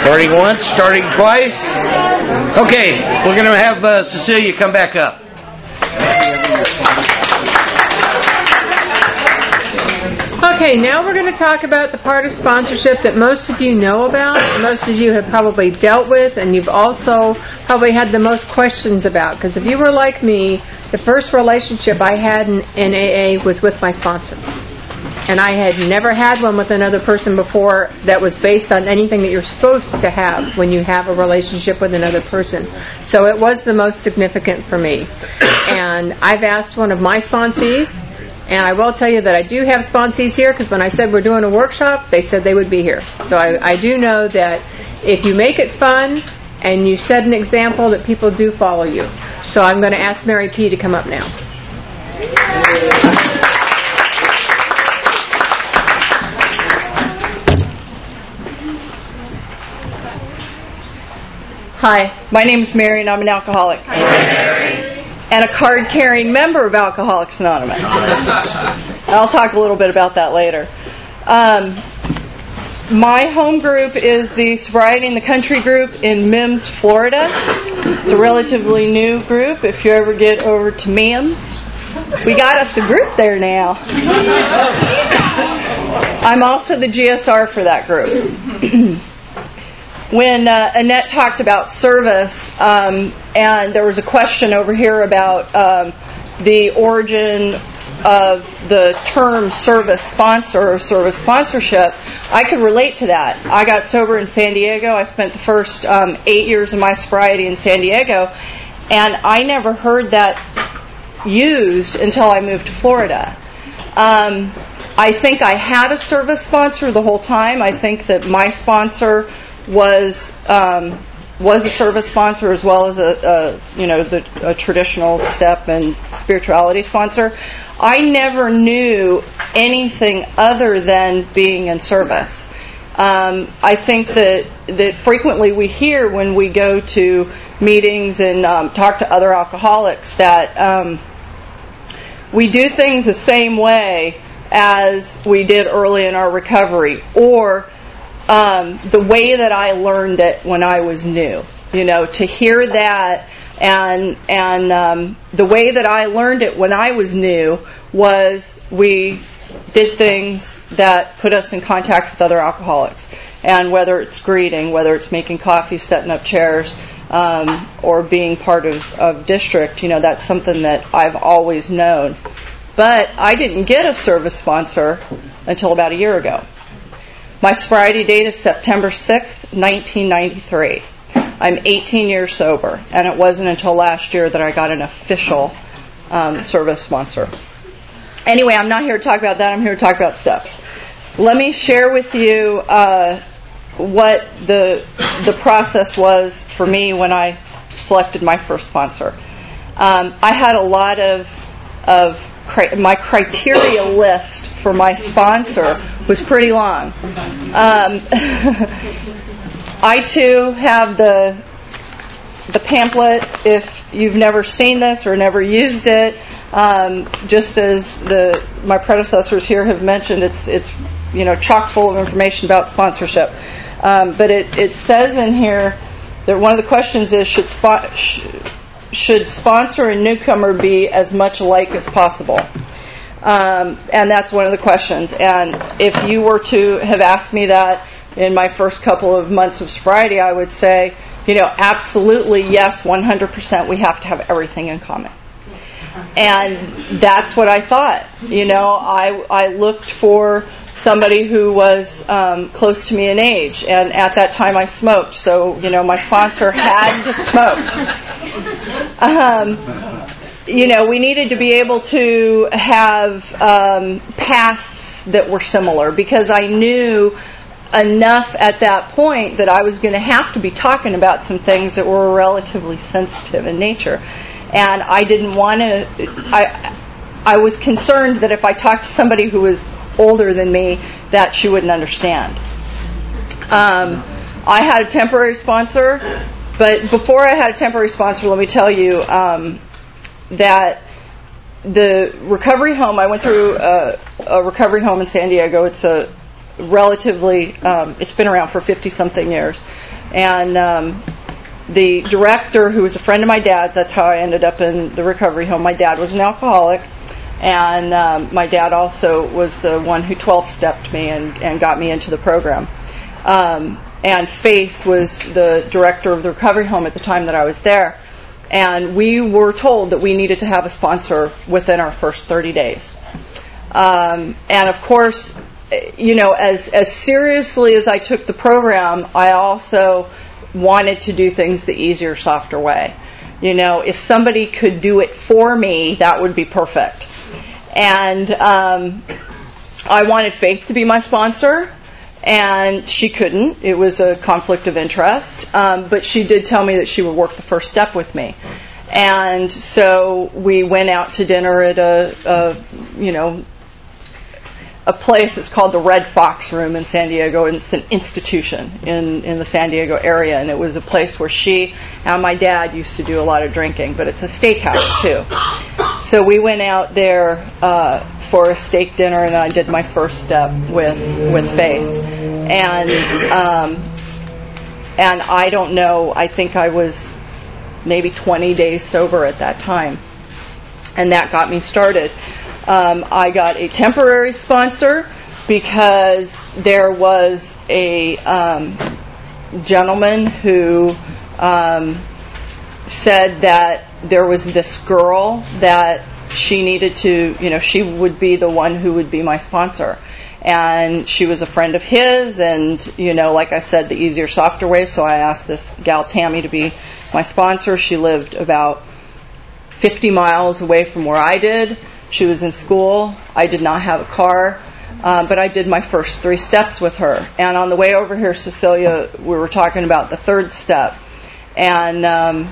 Starting once, starting twice. Okay, we're going to have Cecilia come back up. Okay, now we're going to talk about the part of sponsorship that most of you know about, most of you have probably dealt with, and you've also probably had the most questions about. Because if you were like me, the first relationship I had in AA was with my sponsor. And I had never had one with another person before that was based on anything that you're supposed to have when you have a relationship with another person. So it was the most significant for me. And I've asked one of my sponsees, and I will tell you that I do have sponsees here, because when I said we're doing a workshop, they said they would be here. So I do know that if you make it fun and you set an example, that people do follow you. So I'm going to ask Mary P. to come up now. Hi, my name is Mary, and I'm an alcoholic. Hi, Mary. And a card-carrying member of Alcoholics Anonymous. I'll talk a little bit about that later. My home group is the Sobriety in the Country group in Mims, Florida. It's a relatively new group. If you ever get over to Mims, we got us a group there now. I'm also the GSR for that group. When Annette talked about service, and there was a question over here about the origin of the term service sponsor or service sponsorship, I could relate to that. I got sober in San Diego. I spent the first 8 years of my sobriety in San Diego, and I never heard that used until I moved to Florida. I think I had a service sponsor the whole time. I think that my sponsor was a service sponsor as well as a traditional step and spirituality sponsor. I never knew anything other than being in service. I think that frequently we hear when we go to meetings and talk to other alcoholics that we do things the same way as we did early in our recovery, or the way that I learned it when I was new. To hear that, and the way that I learned it when I was new was we did things that put us in contact with other alcoholics. And whether it's greeting, whether it's making coffee, setting up chairs, or being part of district, that's something that I've always known. But I didn't get a service sponsor until about a year ago. My sobriety date is September 6th, 1993. I'm 18 years sober, and it wasn't until last year that I got an official service sponsor. Anyway, I'm not here to talk about that. I'm here to talk about stuff. Let me share with you what the process was for me when I selected my first sponsor. I had a lot of my criteria list for my sponsor was pretty long. I too have the pamphlet. If you've never seen this or never used it, just as my predecessors here have mentioned, it's chock full of information about sponsorship. But it says in here that one of the questions is should sponsor and newcomer be as much alike as possible? And that's one of the questions. And if you were to have asked me that in my first couple of months of sobriety, I would say, absolutely, yes, 100%, we have to have everything in common. And that's what I thought. I looked for somebody who was close to me in age, and at that time I smoked, so my sponsor had to smoke. We needed to be able to have paths that were similar, because I knew enough at that point that I was going to have to be talking about some things that were relatively sensitive in nature. And I didn't want to, I was concerned that if I talked to somebody who was older than me, that she wouldn't understand. I had a temporary sponsor, but before I had a temporary sponsor, let me tell you that the recovery home, I went through a recovery home in San Diego. It's relatively, it's been around for 50-something years. And the director, who was a friend of my dad's, that's how I ended up in the recovery home. My dad was an alcoholic, and my dad also was the one who 12-stepped me and got me into the program. And Faith was the director of the recovery home at the time that I was there. And we were told that we needed to have a sponsor within our first 30 days. And of course, as seriously as I took the program, I also wanted to do things the easier, softer way. If somebody could do it for me, that would be perfect. And I wanted Faith to be my sponsor, and she couldn't. It was a conflict of interest. But she did tell me that she would work the first step with me. And so we went out to dinner at a place that's called the Red Fox Room in San Diego, and it's an institution in the San Diego area, and it was a place where she and my dad used to do a lot of drinking, but it's a steakhouse too. So we went out there for a steak dinner, and I did my first step with Faith, and I don't know, I think I was maybe 20 days sober at that time, and that got me started. I got a temporary sponsor because there was a gentleman who said that there was this girl that she needed to, she would be the one who would be my sponsor. And she was a friend of his, and, like I said, the easier, softer way. So I asked this gal, Tammy, to be my sponsor. She lived about 50 miles away from where I did. She was in school. I did not have a car, but I did my first 3 steps with her. And on the way over here, Cecilia, we were talking about the 3rd step, and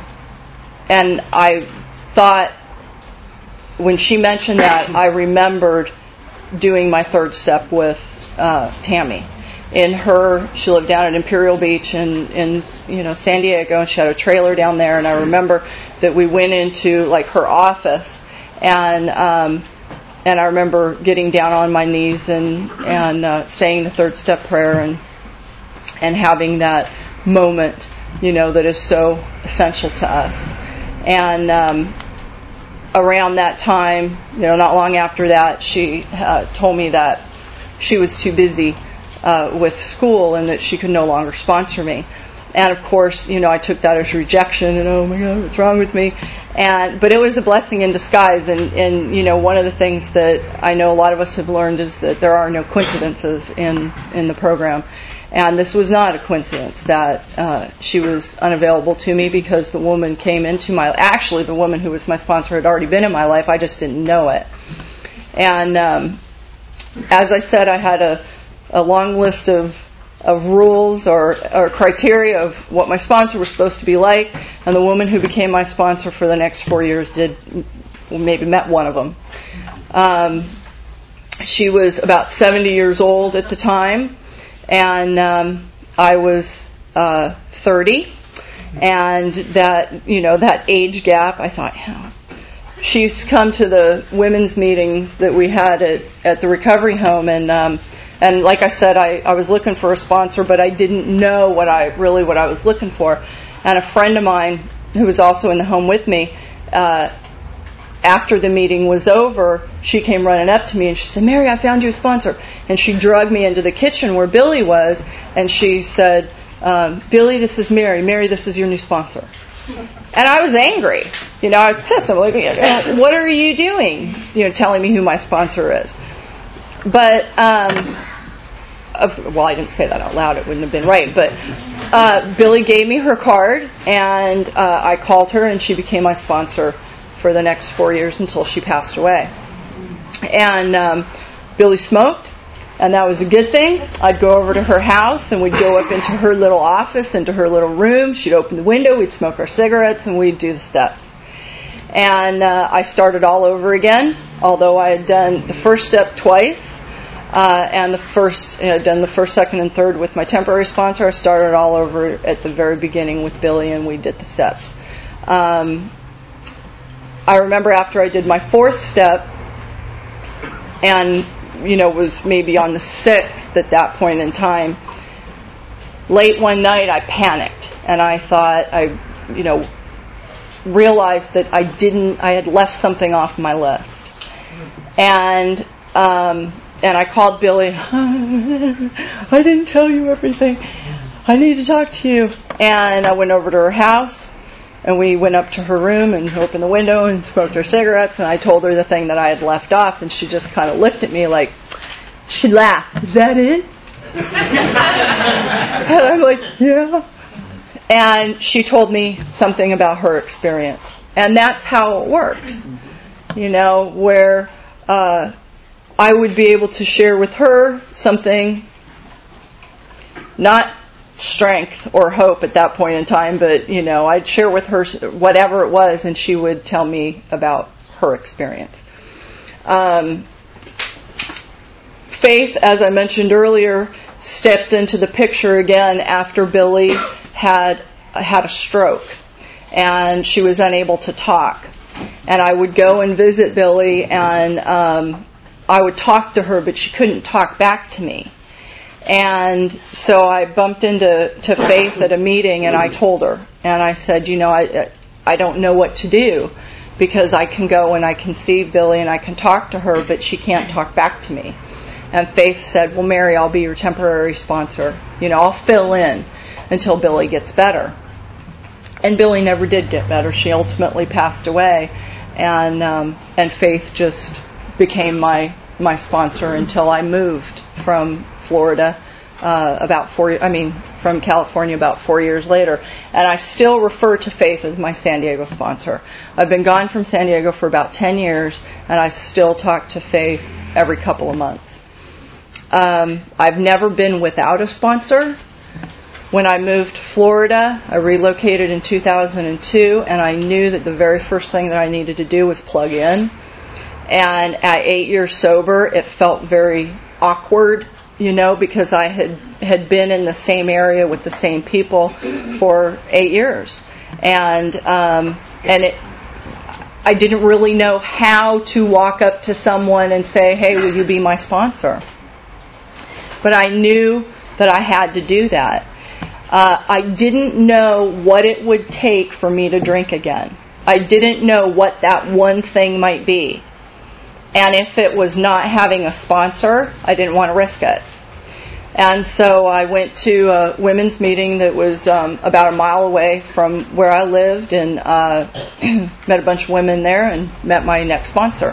I thought when she mentioned that, I remembered doing my 3rd step with Tammy. She lived down at Imperial Beach in San Diego, and she had a trailer down there. And I remember that we went into her office. And I remember getting down on my knees and saying the 3rd step prayer and having that moment, that is so essential to us. And around that time, not long after that, she told me that she was too busy with school and that she could no longer sponsor me. And of course, I took that as rejection, and oh my God, what's wrong with me? But it was a blessing in disguise. And one of the things that I know a lot of us have learned is that there are no coincidences in the program. And this was not a coincidence that she was unavailable to me, because the woman came into actually the woman who was my sponsor had already been in my life. I just didn't know it. And as I said, I had a long list of rules or criteria of what my sponsor was supposed to be like, and the woman who became my sponsor for the next 4 years maybe met one of them. She was about 70 years old at the time, and I was 30, and that age gap, I thought, she used to come to the women's meetings that we had at the recovery home, and like I said, I was looking for a sponsor, but I didn't know what I was looking for. And a friend of mine who was also in the home with me, after the meeting was over, she came running up to me and she said, "Mary, I found you a sponsor." And she dragged me into the kitchen where Billy was, and she said, "Billy, this is Mary. Mary, this is your new sponsor." And I was angry. I was pissed. I'm like, "What are you doing? Telling me who my sponsor is." But, I didn't say that out loud. It wouldn't have been right. But Billy gave me her card, and I called her, and she became my sponsor for the next 4 years until she passed away. And Billy smoked, and that was a good thing. I'd go over to her house, and we'd go up into her little office, into her little room. She'd open the window, we'd smoke our cigarettes, and we'd do the steps. And I started all over again, although I had done the first step twice, and done the first, second, and third with my temporary sponsor. I started all over at the very beginning with Billy, and we did the steps. I remember after I did my 4th step, and was maybe on the 6th, at that point in time. Late one night, I panicked, and I thought realized that I had left something off my list, and I called Billy. I didn't tell you everything. I need to talk to you. And I went over to her house, and we went up to her room and opened the window and smoked her cigarettes, and I told her the thing that I had left off, and she just kind of looked at me like, she laughed. Is that it? And I'm like, yeah. And she told me something about her experience. And that's how it works, where I would be able to share with her something, not strength or hope at that point in time, but, I'd share with her whatever it was, and she would tell me about her experience. Faith, as I mentioned earlier, stepped into the picture again after Billy had a stroke, and she was unable to talk. And I would go and visit Billy, and I would talk to her, but she couldn't talk back to me. And so I bumped into Faith at a meeting, and I told her, and I said, I don't know what to do, because I can go and I can see Billy and I can talk to her, but she can't talk back to me. And Faith said, well, Mary, I'll be your temporary sponsor. I'll fill in until Billy gets better. And Billy never did get better. She ultimately passed away, and Faith just became my sponsor until I moved from Florida from California about 4 years later. And I still refer to Faith as my San Diego sponsor. I've been gone from San Diego for about 10 years, and I still talk to Faith every couple of months. I've never been without a sponsor. When I moved to Florida, I relocated in 2002, and I knew that the very first thing that I needed to do was plug in. And at 8 years sober, it felt very awkward, because I had been in the same area with the same people for 8 years. And I didn't really know how to walk up to someone and say, hey, will you be my sponsor? But I knew that I had to do that. I didn't know what it would take for me to drink again. I didn't know what that one thing might be. And if it was not having a sponsor, I didn't want to risk it. And so I went to a women's meeting that was about a mile away from where I lived, and met a bunch of women there and met my next sponsor.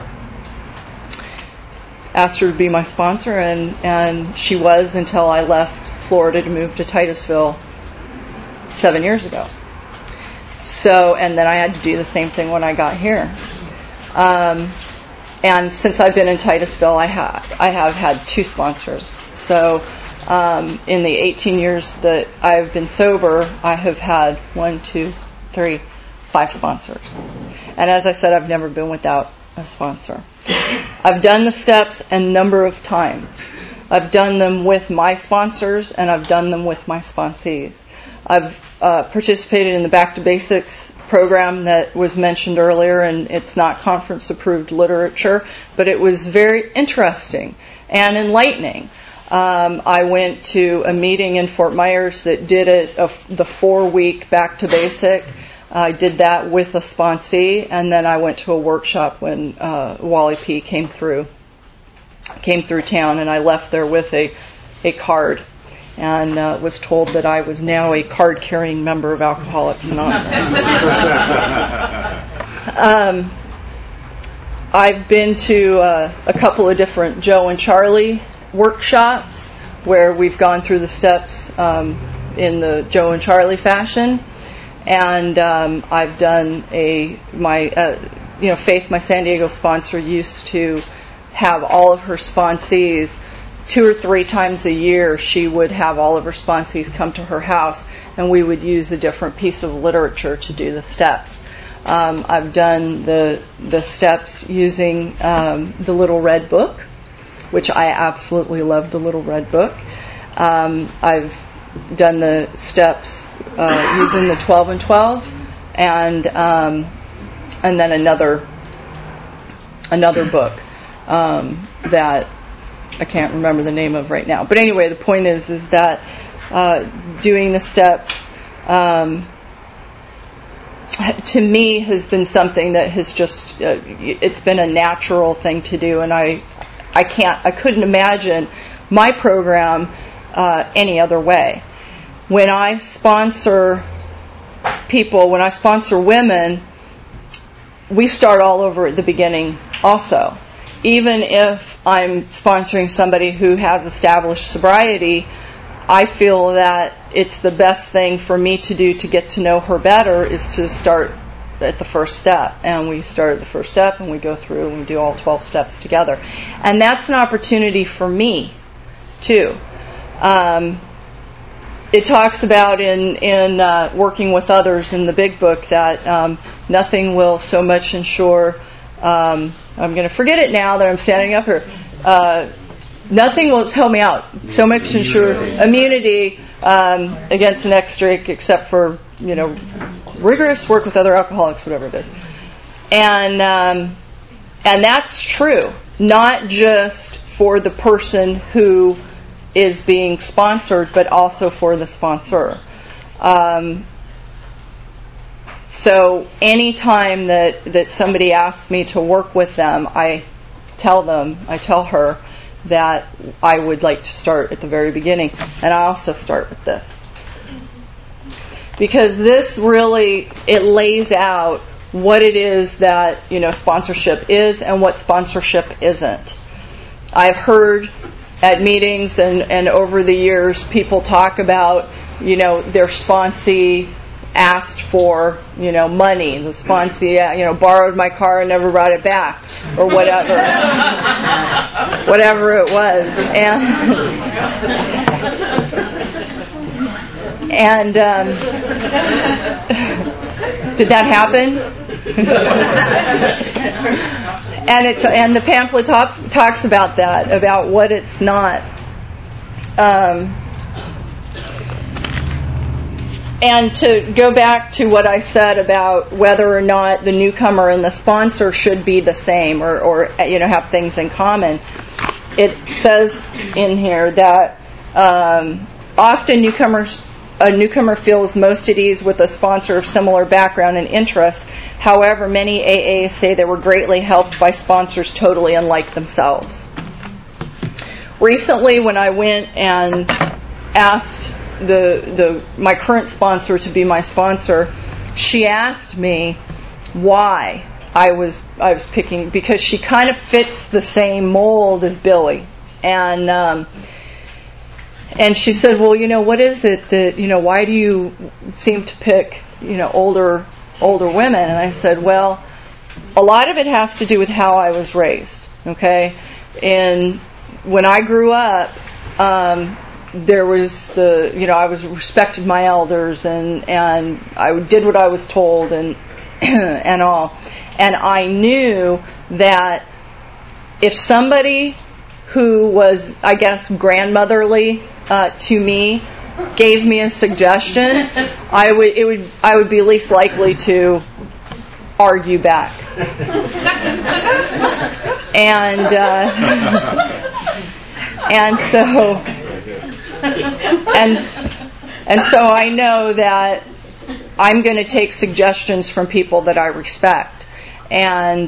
Asked her to be my sponsor, and she was until I left Florida to move to Titusville 7 years ago. So, and then I had to do the same thing when I got here. And since I've been in Titusville, I have had 2 sponsors. So, in the 18 years that I've been sober, I have had 5 sponsors. And as I said, I've never been without a sponsor. I've done the steps a number of times. I've done them with my sponsors, and I've done them with my sponsees. I've participated in the Back to Basics program that was mentioned earlier, and it's not conference-approved literature, but it was very interesting and enlightening. I went to a meeting in Fort Myers that did the 4-week Back to Basic. I did that with a sponsee, and then I went to a workshop when Wally P. came through town, and I left there with a card, and was told that I was now a card-carrying member of Alcoholics Anonymous. I've been to a couple of different Joe and Charlie workshops where we've gone through the steps in the Joe and Charlie fashion. And I've done Faith, my San Diego sponsor, used to have all of her sponsees 2 or 3 times a year. She would have all of her sponsees come to her house, and we would use a different piece of literature to do the steps. I've done the steps using the Little Red Book, which I absolutely love the Little Red Book. I've done the steps using the 12 and 12, and then another book that I can't remember the name of right now. But anyway, the point is that doing the steps to me has been something that has just it's been a natural thing to do, and I couldn't imagine my program any other way. When I sponsor people, when I sponsor women, we start all over at the beginning also. Even if I'm sponsoring somebody who has established sobriety, I feel that it's the best thing for me to do to get to know her better is to start at the first step. And we start at the first step and we go through and we do all 12 steps together. And that's an opportunity for me, too. It talks about in working with others in the big book that nothing will so much ensure, I'm going to forget it now that I'm standing up here, nothing will help me out so much ensure immunity against an extric except for, rigorous work with other alcoholics, whatever it is. And that's true, not just for the person who is being sponsored, but also for the sponsor. So anytime that somebody asks me to work with them, I tell her that I would like to start at the very beginning. And I also start with this. Because this really, it lays out what it is that, sponsorship is and what sponsorship isn't. I've heard at meetings and over the years people talk about, their sponsee asked for, money. The sponsee, borrowed my car and never brought it back, or whatever, whatever it was. And did that happen? And the pamphlet talks about that, about what it's not. And to go back to what I said about whether or not the newcomer and the sponsor should be the same or have things in common, it says in here that often a newcomer feels most at ease with a sponsor of similar background and interests. However, many AAs say they were greatly helped by sponsors totally unlike themselves. Recently, when I went and asked my current sponsor to be my sponsor, she asked me why I was picking, because she kind of fits the same mold as Billy, and she said, well, what is it that, why do you seem to pick, older women? And I said, well, a lot of it has to do with how I was raised, okay? And when I grew up, there was I was respected my elders and I did what I was told and and all. And I knew that if somebody who was, I guess, grandmotherly to me gave me a suggestion, I would be least likely to argue back. And so I know that I'm going to take suggestions from people that I respect, and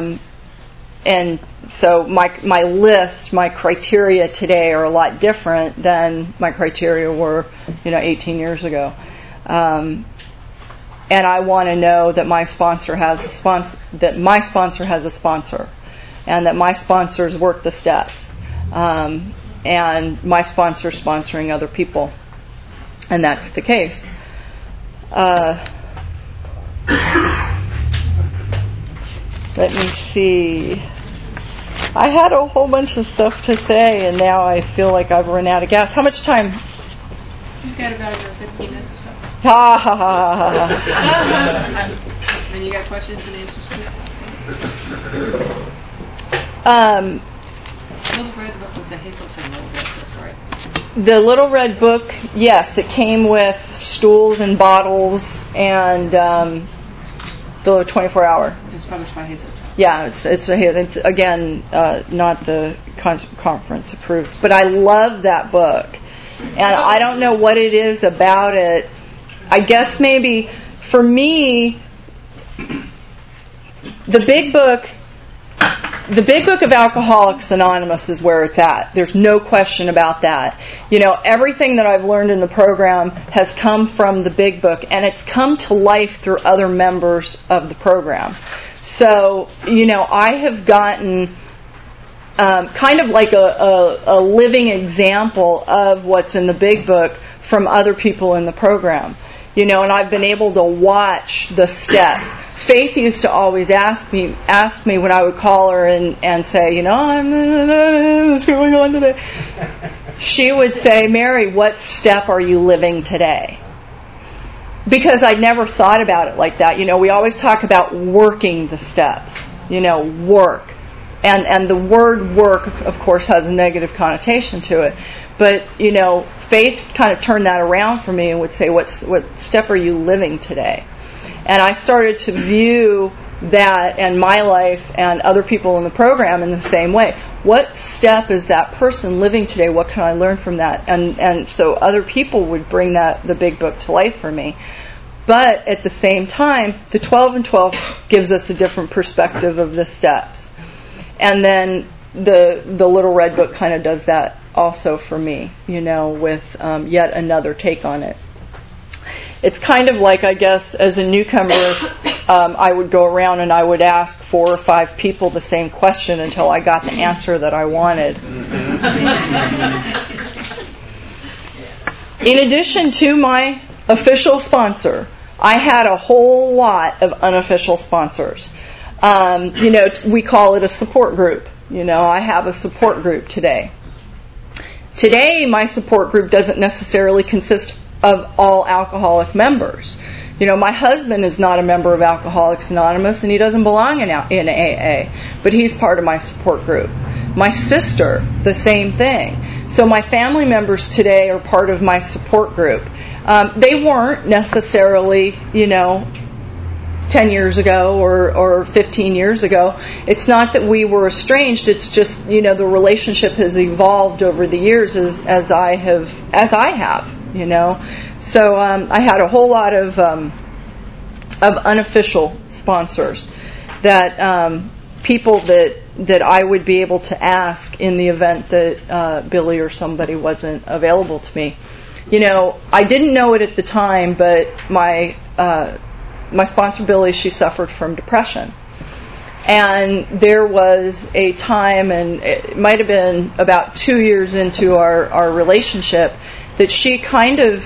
so my list, my criteria today are a lot different than my criteria were, 18 years ago. And I want to know that my sponsor has a sponsor, and that my sponsors work the steps, and my sponsor's sponsoring other people, and that's the case. Let me see. I had a whole bunch of stuff to say, and now I feel like I've run out of gas. How much time? You've got about 15 minutes or so. Ha ha ha ha ha. And you got questions and answers too? Little Red Book was a Hazelton Little Red Book, right? The Little Red Book, yes, it came with stools and bottles and the 24-hour. It's published by Hazelton. Yeah, it's again not the conference approved. But I love that book. And I don't know what it is about it. I guess maybe for me, the big book of Alcoholics Anonymous is where it's at. There's no question about that. Everything that I've learned in the program has come from the big book, and it's come to life through other members of the program. So, I have gotten kind of like a living example of what's in the big book from other people in the program. And I've been able to watch the steps. Faith used to always ask me when I would call her and say, what's going on today? She would say, Mary, what step are you living today? Because I'd never thought about it like that. We always talk about working the steps, work. And the word work, of course, has a negative connotation to it. But, Faith kind of turned that around for me and would say, what step are you living today? And I started to view that and my life and other people in the program in the same way. What step is that person living today? What can I learn from that? And so other people would bring the big book to life for me. But at the same time, the 12 and 12 gives us a different perspective of the steps. And then the Little Red Book kind of does that also for me, with yet another take on it. It's kind of like, I guess, as a newcomer, I would go around and I would ask 4 or 5 people the same question until I got the answer that I wanted. In addition to my official sponsor, I had a whole lot of unofficial sponsors. We call it a support group. I have a support group today. Today, my support group doesn't necessarily consist of all alcoholic members. My husband is not a member of Alcoholics Anonymous, and he doesn't belong in AA, but he's part of my support group. My sister, the same thing. So my family members today are part of my support group. They weren't necessarily, 10 years ago or 15 years ago. It's not that we were estranged. It's just, the relationship has evolved over the years as I have. So I had a whole lot of unofficial sponsors that people that I would be able to ask in the event that Billy or somebody wasn't available to me. I didn't know it at the time, but my sponsor Billy, she suffered from depression. And there was a time, and it might have been about 2 years into our relationship, that she kind of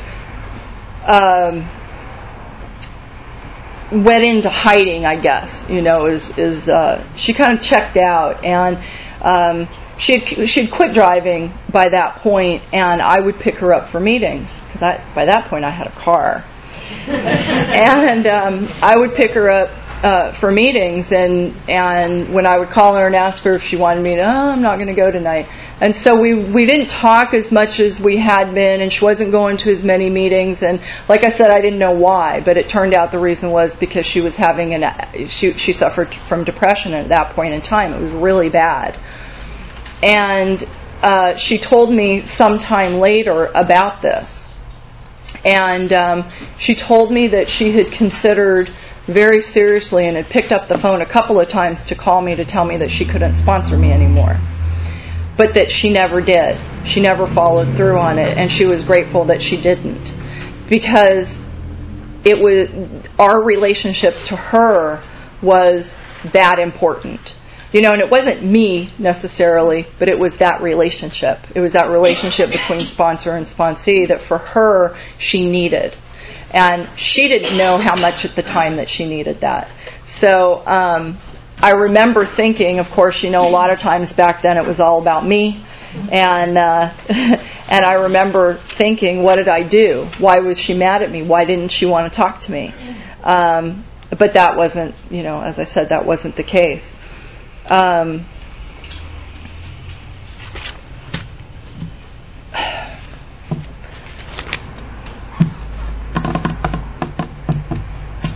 went into hiding, I guess. She kind of checked out, and she'd quit driving by that point, and I would pick her up for meetings because by that point I had a car. And I would pick her up for meetings, and when I would call her and ask her if she wanted me to, I'm not going to go tonight. And so we didn't talk as much as we had been, and she wasn't going to as many meetings. And like I said, I didn't know why, but it turned out the reason was because she was she suffered from depression at that point in time. It was really bad. And she told me sometime later about this. And she told me that she had considered very seriously and had picked up the phone a couple of times to call me to tell me that she couldn't sponsor me anymore. But that she never did. She never followed through on it, and she was grateful that she didn't. Because it was our relationship to her was that important. And it wasn't me necessarily, but it was that relationship. It was that relationship between sponsor and sponsee that for her, she needed. And she didn't know how much at the time that she needed that. So I remember thinking, of course, a lot of times back then it was all about me. And I remember thinking, what did I do? Why was she mad at me? Why didn't she want to talk to me? But that wasn't, as I said, that wasn't the case.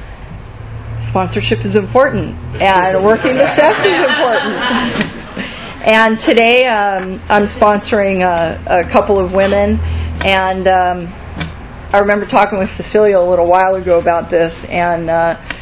Sponsorship is important, and working the steps is important. And today I'm sponsoring a couple of women, and I remember talking with Cecilia a little while ago about this, and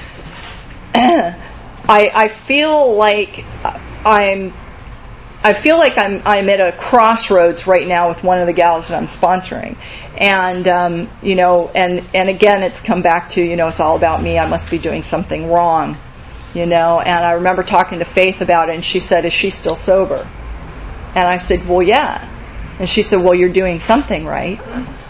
I feel like I'm at a crossroads right now with one of the gals that I'm sponsoring, and and again, it's come back to it's all about me. I must be doing something wrong, And I remember talking to Faith about it, and she said, "Is she still sober?" And I said, "Well, yeah." And she said, "Well, you're doing something right."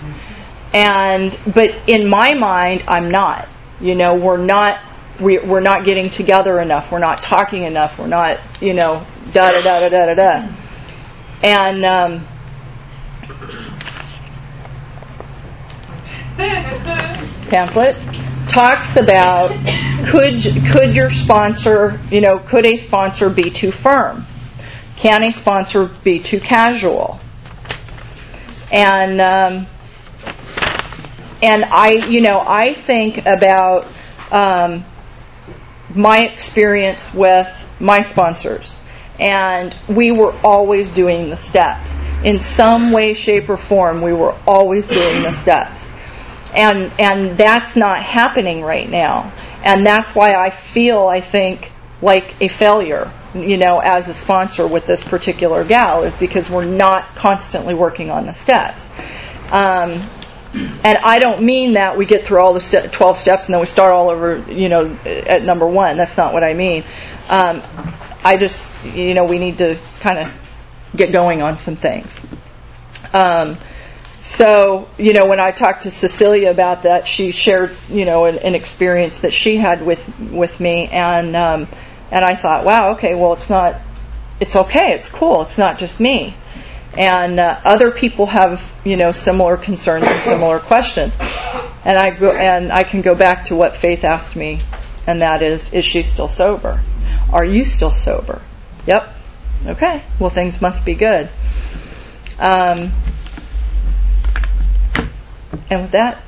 But in my mind, I'm not. We're not getting together enough. We're not talking enough. We're not, da da da da da da da. And pamphlet talks about could your sponsor, could a sponsor be too firm? Can a sponsor be too casual? And I think about my experience with my sponsors, and we were always doing the steps. In some way, shape, or form, we were always doing the steps. And that's not happening right now. And that's why I think, like a failure, as a sponsor with this particular gal, is because we're not constantly working on the steps. And I don't mean that we get through all the 12 steps and then we start all over, at number 1. That's not what I mean. I just, we need to kind of get going on some things. So, when I talked to Cecilia about that, she shared, an experience that she had with me, and I thought, wow, okay, well, it's okay, it's cool, it's not just me. And other people have, similar concerns and similar questions. And I can go back to what Faith asked me, and that is she still sober? Are you still sober? Yep. Okay. Well, things must be good. And with that.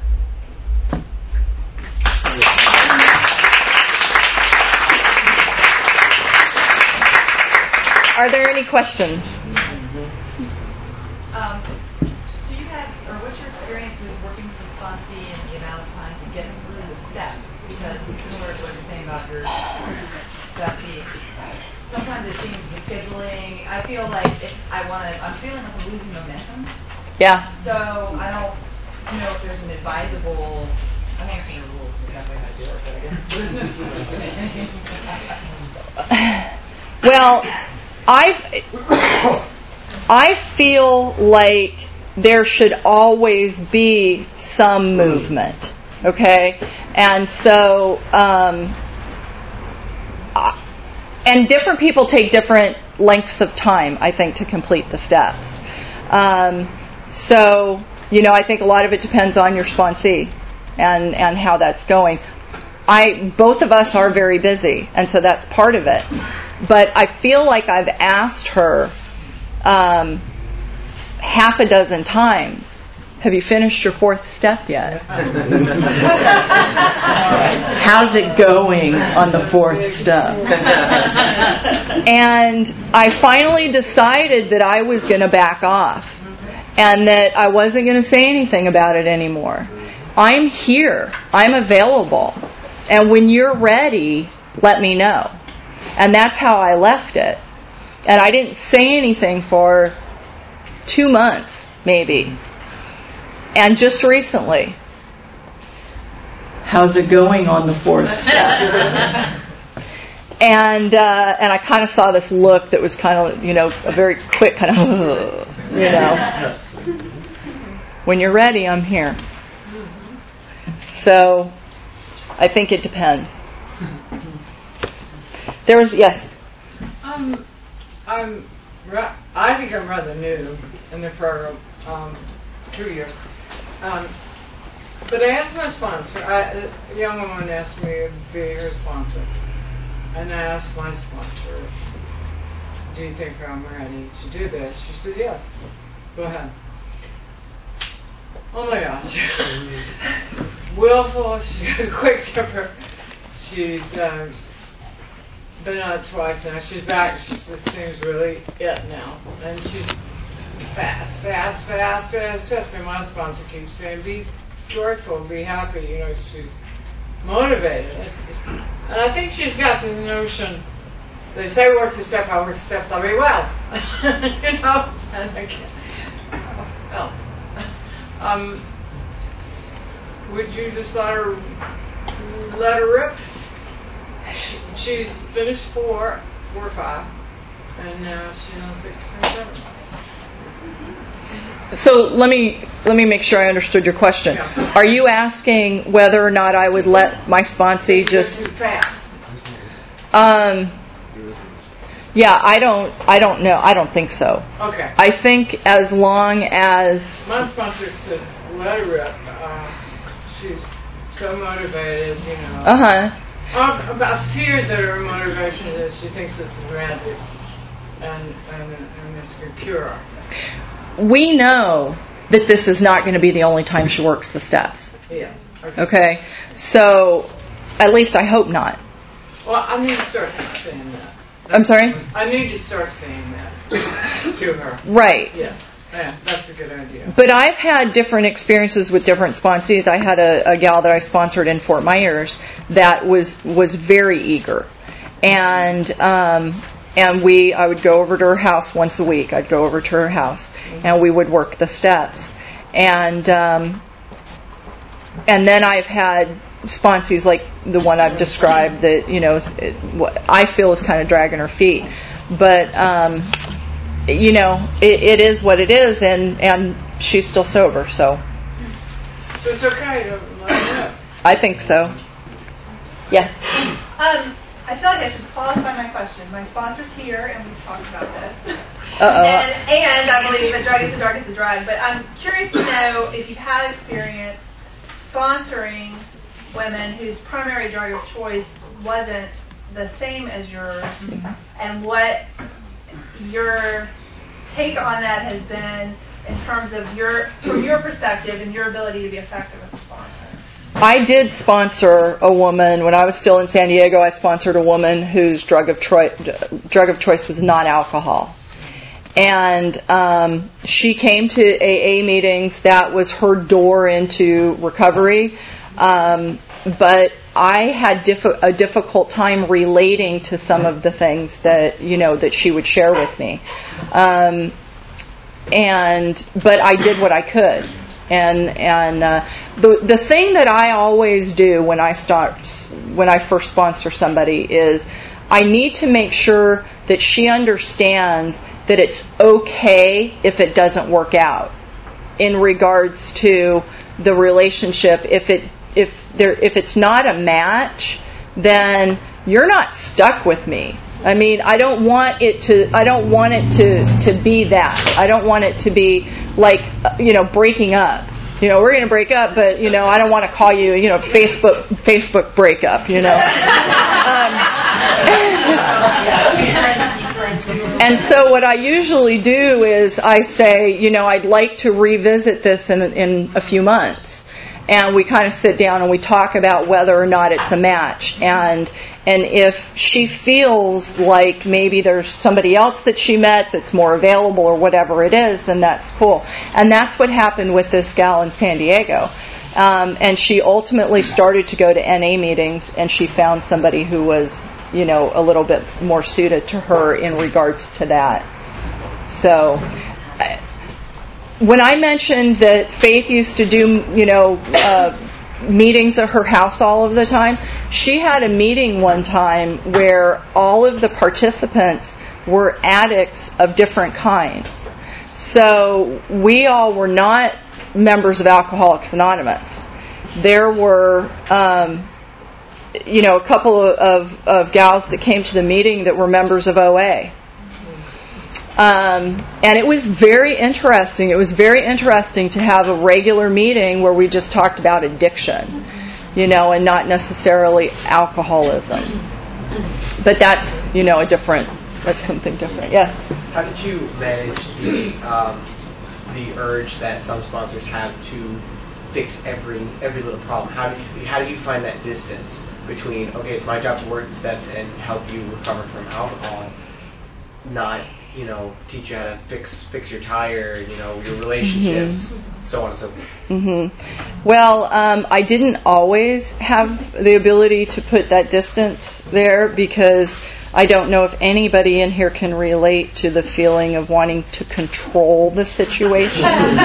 Are there any questions? What's your experience with working with the sponsee and the amount of time to get through the steps? Because similar to what you're saying about your sponsee, sometimes it seems the scheduling. I feel like I'm feeling like I'm losing momentum. Yeah. So I don't know if there's an advisable. I mean, I've seen the rules and that's how I do it, but I guess. Well, I feel like there should always be some movement, okay? And so, and different people take different lengths of time, I think, to complete the steps. So, I think a lot of it depends on your sponsee and how that's going. Both of us are very busy, and so that's part of it. But I feel like I've asked her half a dozen times, have you finished your 4th step yet? How's it going on the 4th step? And I finally decided that I was going to back off and that I wasn't going to say anything about it anymore. I'm here. I'm available. And when you're ready, let me know. And that's how I left it. And I didn't say anything for 2 months, maybe. And just recently, how's it going on the 4th step? And I kind of saw this look that was kind of, a very quick kind of, When you're ready, I'm here. So, I think it depends. Yes. I think I'm rather new in the program, 2 years. But I asked my sponsor, a young woman asked me to be her sponsor. And I asked my sponsor, do you think I'm ready to do this? She said, yes. Go ahead. Oh my gosh. Willful, she's got a quick temper. She's been out twice now. She's back. She says this thing's really it now. And she's fast. And my sponsor keeps saying, be joyful, be happy. You know, she's motivated. And I think she's got this notion, they say work the step, I work the steps, I'll be well. You know? And I can't. Well, would you just let her rip? She's finished 4 or 5, and now she's on 6 and 7. So let me make sure I understood your question. Yeah. Are you asking whether or not I would let my sponsee just? Too fast. Yeah, I don't know. I don't think so. Okay. I think as long as My sponsor says let her rip. She's so motivated, you know. I fear that her motivation is she thinks this is magic and this can cure her. We know that this is not going to be the only time she works the steps. Yeah. Okay? So, at least I hope not. Well, I need to start saying that. I'm sorry? I need to start saying that to her. Right. Yes. Yeah, that's a good idea. But I've had different experiences with different sponsees. I had a gal that I sponsored in Fort Myers that was very eager. And I would go over to her house once a week. I'd go over to her house, and we would work the steps. And then I've had sponsees like the one I've described that, you know, I feel is kind of dragging her feet. But, you know, it is what it is, and she's still sober, so. So it's okay to let her know. I think so. Yes. I feel like I should qualify my question. My sponsor's here, and we've talked about this. Uh-oh. And I believe that drug is a drug is a drug. But I'm curious to know if you've had experience sponsoring women whose primary drug of choice wasn't the same as yours, and what your take on that has been in terms of from your perspective and your ability to be effective as a sponsor. I did sponsor a woman when I was still in San Diego. I sponsored a woman whose drug of choice was not alcohol, and she came to AA meetings. That was her door into recovery, but I had a difficult time relating to some of the things that that she would share with me, but I did what I could. And the thing that I always do when I first sponsor somebody is I need to make sure that she understands that it's okay if it doesn't work out in regards to the relationship. If it's not a match, then you're not stuck with me. I mean, I don't want it to be that. I don't want it to be like, breaking up. We're going to break up, but, I don't want to call you, Facebook breakup, And so what I usually do is I say, I'd like to revisit this in a few months. And we kind of sit down and we talk about whether or not it's a match. And if she feels like maybe there's somebody else that she met that's more available or whatever it is, then that's cool. And that's what happened with this gal in San Diego. And she ultimately started to go to NA meetings, and she found somebody who was, a little bit more suited to her in regards to that. So when I mentioned that Faith used to do, meetings at her house all of the time, she had a meeting one time where all of the participants were addicts of different kinds. So we all were not members of Alcoholics Anonymous. There were, a couple of gals that came to the meeting that were members of OA. And it was very interesting. It was very interesting to have a regular meeting where we just talked about addiction, and not necessarily alcoholism. But that's, that's something different. Yes? How did you manage the urge that some sponsors have to fix every little problem? How do you find that distance between, okay, it's my job to work the steps and help you recover from alcohol, not, teach you how to fix your tire, your relationships, so on and so forth. Well, I didn't always have the ability to put that distance there, because I don't know if anybody in here can relate to the feeling of wanting to control the situation.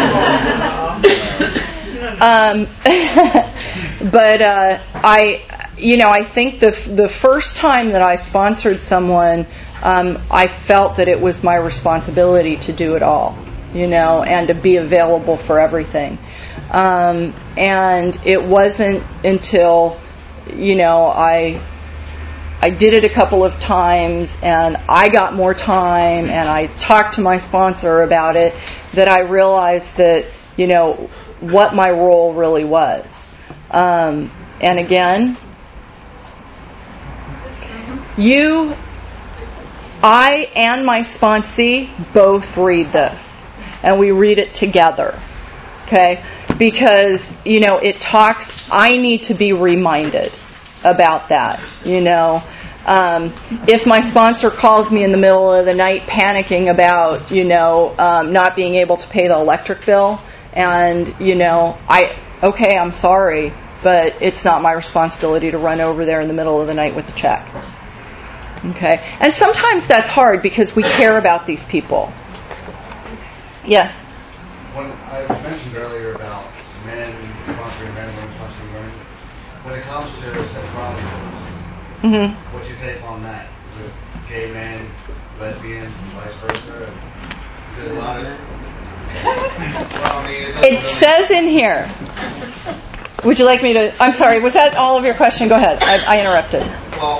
But I think the first time that I sponsored someone, I felt that it was my responsibility to do it all, and to be available for everything. And it wasn't until, I did it a couple of times and I got more time and I talked to my sponsor about it, that I realized that, what my role really was. And again, I and my sponsee both read this, and we read it together, okay? Because, it talks, I need to be reminded about that, If my sponsor calls me in the middle of the night panicking about, not being able to pay the electric bill, and, I'm sorry, but it's not my responsibility to run over there in the middle of the night with a check. Okay? And sometimes that's hard because we care about these people. Yes? When I mentioned earlier about men sponsoring men, women sponsoring women, when it comes to sexuality, what's your take on that? With gay men, lesbians, and vice versa? There's a lot of... It says in here... Would you like me to... I'm sorry, was that all of your question? Go ahead. I interrupted. Well...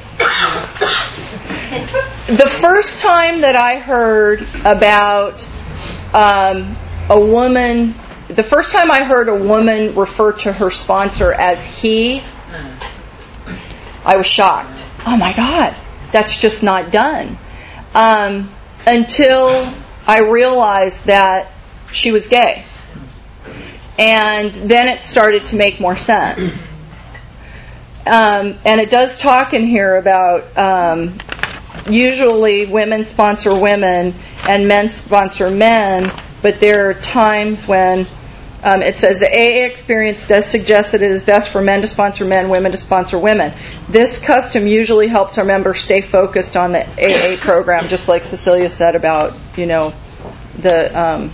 The first time that I heard about a woman... The first time I heard a woman refer to her sponsor as he, I was shocked. Oh my God, that's just not done. Until I realized that she was gay. And then it started to make more sense. And it does talk in here about usually women sponsor women and men sponsor men, but there are times when it says the AA experience does suggest that it is best for men to sponsor men, women to sponsor women. This custom usually helps our members stay focused on the AA program, just like Cecilia said about, the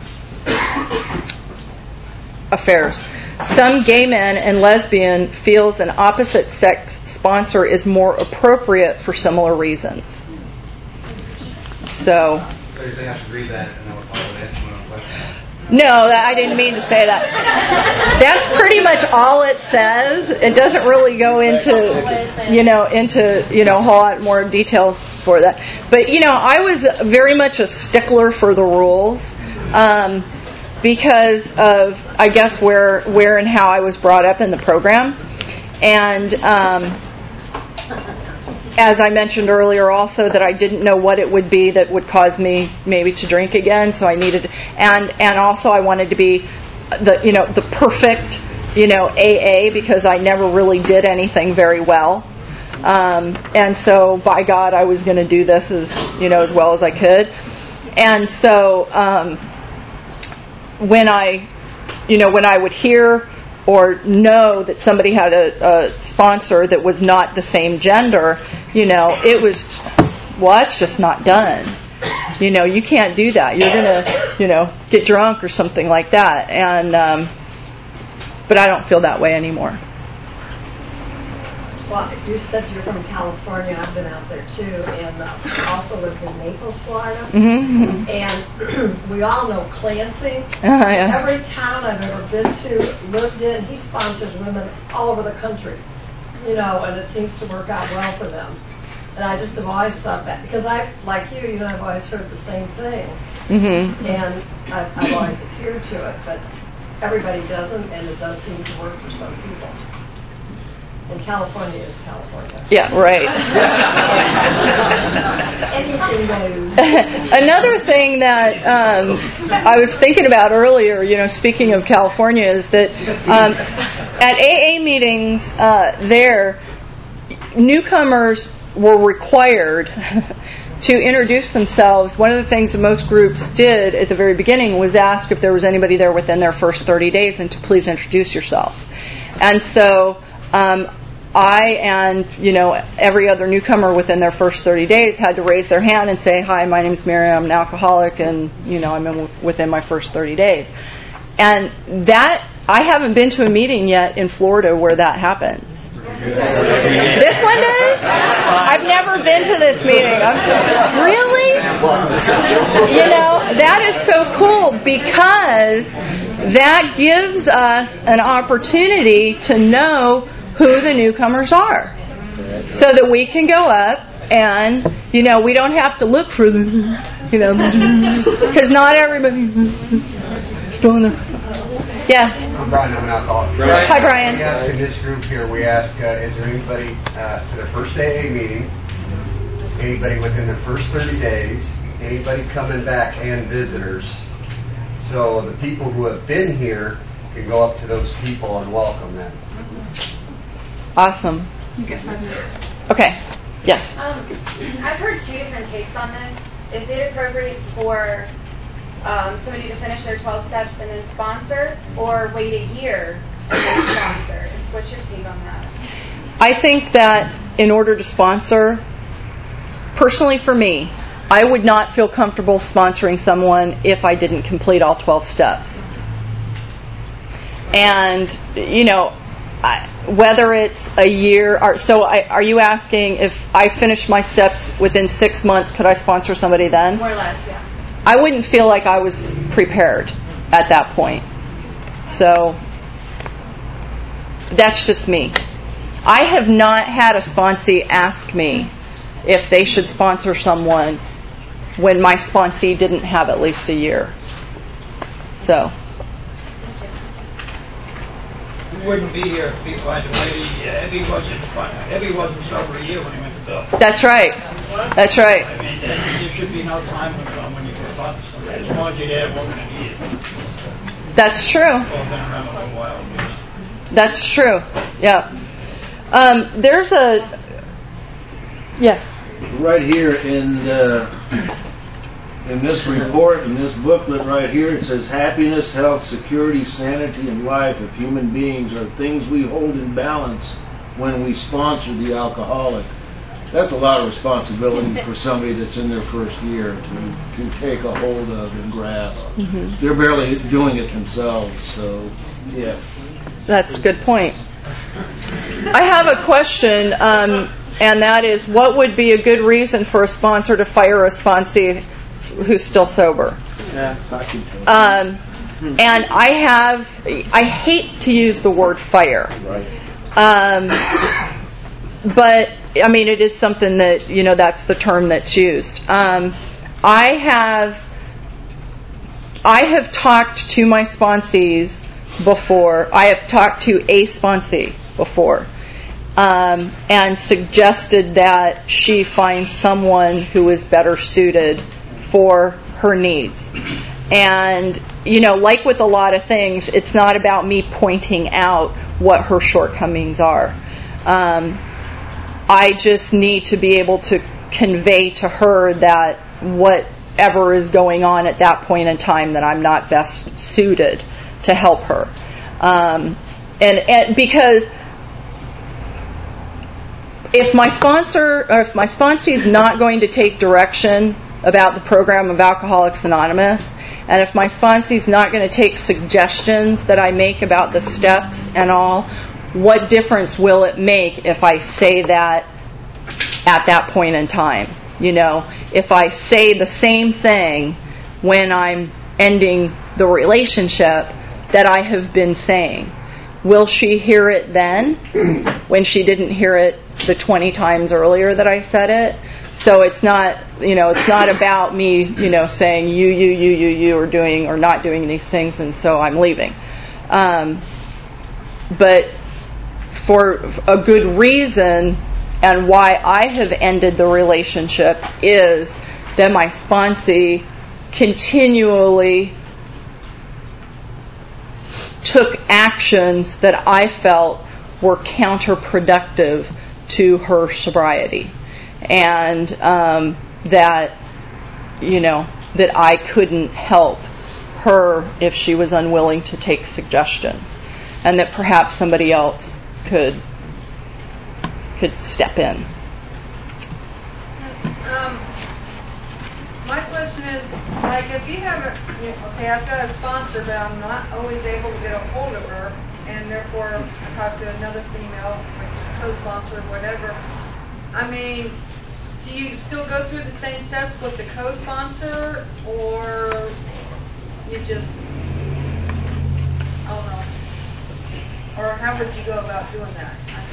affairs. Some gay men and lesbian feels an opposite sex sponsor is more appropriate for similar reasons. So you're saying I should read that and then we'll probably answer my own question? No, I didn't mean to say that. That's pretty much all it says. It doesn't really go into a whole lot more details for that. But, I was very much a stickler for the rules because of, I guess, where and how I was brought up in the program. And as I mentioned earlier also, that I didn't know what it would be that would cause me maybe to drink again, so I needed, and also I wanted to be the perfect AA, because I never really did anything very well, and so by God I was going to do this as well as I could. And so when I would hear or know that somebody had a sponsor that was not the same gender, it was, it's just not done. You can't do that. You're gonna, get drunk or something like that. And but I don't feel that way anymore. Well, you said you're from California. I've been out there too, and also lived in Naples, Florida. Mm-hmm. And we all know Clancy. Yeah. Every town I've ever been to, lived in, he sponsors women all over the country. And it seems to work out well for them. And I just have always thought that, because I've always heard the same thing. Mm-hmm. And I've always adhered to it, but everybody doesn't, and it does seem to work for some people. And California is California. Yeah, right. Anything goes. Another thing that I was thinking about earlier, speaking of California, is that at AA meetings there, newcomers were required to introduce themselves. One of the things that most groups did at the very beginning was ask if there was anybody there within their first 30 days and to please introduce yourself. And so I and every other newcomer within their first 30 days had to raise their hand and say, "Hi, my name is Mary. I'm an alcoholic, and I'm within my first 30 days." And that I haven't been to a meeting yet in Florida where that happens. This one does? I've never been to this meeting. Really? That is so cool because that gives us an opportunity to know who the newcomers are, so that we can go up and we don't have to look for them, because not everybody's still in there. Yes. I'm Brian. I'm an alcoholic. Hi, Brian. We ask in this group here, is there anybody to their first AA meeting, anybody within the first 30 days, anybody coming back, and visitors? So the people who have been here can go up to those people and welcome them. Awesome. Okay. Yes. I've heard two different takes on this. Is it appropriate for somebody to finish their 12 steps and then sponsor, or wait a year and then sponsor? What's your take on that? I think that in order to sponsor, personally for me, I would not feel comfortable sponsoring someone if I didn't complete all 12 steps. And, whether it's a year, are you asking if I finish my steps within 6 months, could I sponsor somebody then? More or less, yes. I wouldn't feel like I was prepared at that point. So that's just me. I have not had a sponsee ask me if they should sponsor someone when my sponsee didn't have at least a year. So. You wouldn't be here if people had to wait if he wasn't sober a year when he went to Bill. That's right. That's right. I mean, there should be no time limit on when you can sponsor somebody. As long as you're there more than a year. That's true. Well, been around a little while. That's true. Yeah. There's a. Yes. Right here in this report, in this booklet right here, it says happiness, health, security, sanity, and life of human beings are things we hold in balance when we sponsor the alcoholic. That's a lot of responsibility for somebody that's in their first year to take a hold of and grasp. Mm-hmm. They're barely doing it themselves, so yeah. That's a good point. I have a question, and that is, what would be a good reason for a sponsor to fire a sponsee who's still sober? Yeah. And I hate to use the word fire. Right. But I mean, it is something that, that's the term that's used. I have talked to my sponsees before. I have talked to a sponsee before, and suggested that she find someone who is better suited for her needs. And, like with a lot of things, it's not about me pointing out what her shortcomings are. I just need to be able to convey to her that whatever is going on at that point in time, that I'm not best suited to help her. And because if my sponsee is not going to take direction about the program of Alcoholics Anonymous, and if my sponsee is not going to take suggestions that I make about the steps and all, what difference will it make if I say that at that point in time? If I say the same thing when I'm ending the relationship that I have been saying, will she hear it then when she didn't hear it the 20 times earlier that I said it? So it's not, it's not about me, saying you are doing or not doing these things, and so I'm leaving. But for a good reason, and why I have ended the relationship, is that my sponsee continually took actions that I felt were counterproductive to her sobriety, and that that I couldn't help her if she was unwilling to take suggestions, and that perhaps somebody else could step in. My question is, like, if you haven't, I've got a sponsor, but I'm not always able to get a hold of her, and therefore I talk to another female, like co-sponsor, whatever. I mean, do you still go through the same steps with the co-sponsor, or you just, I don't know, or how would you go about doing that?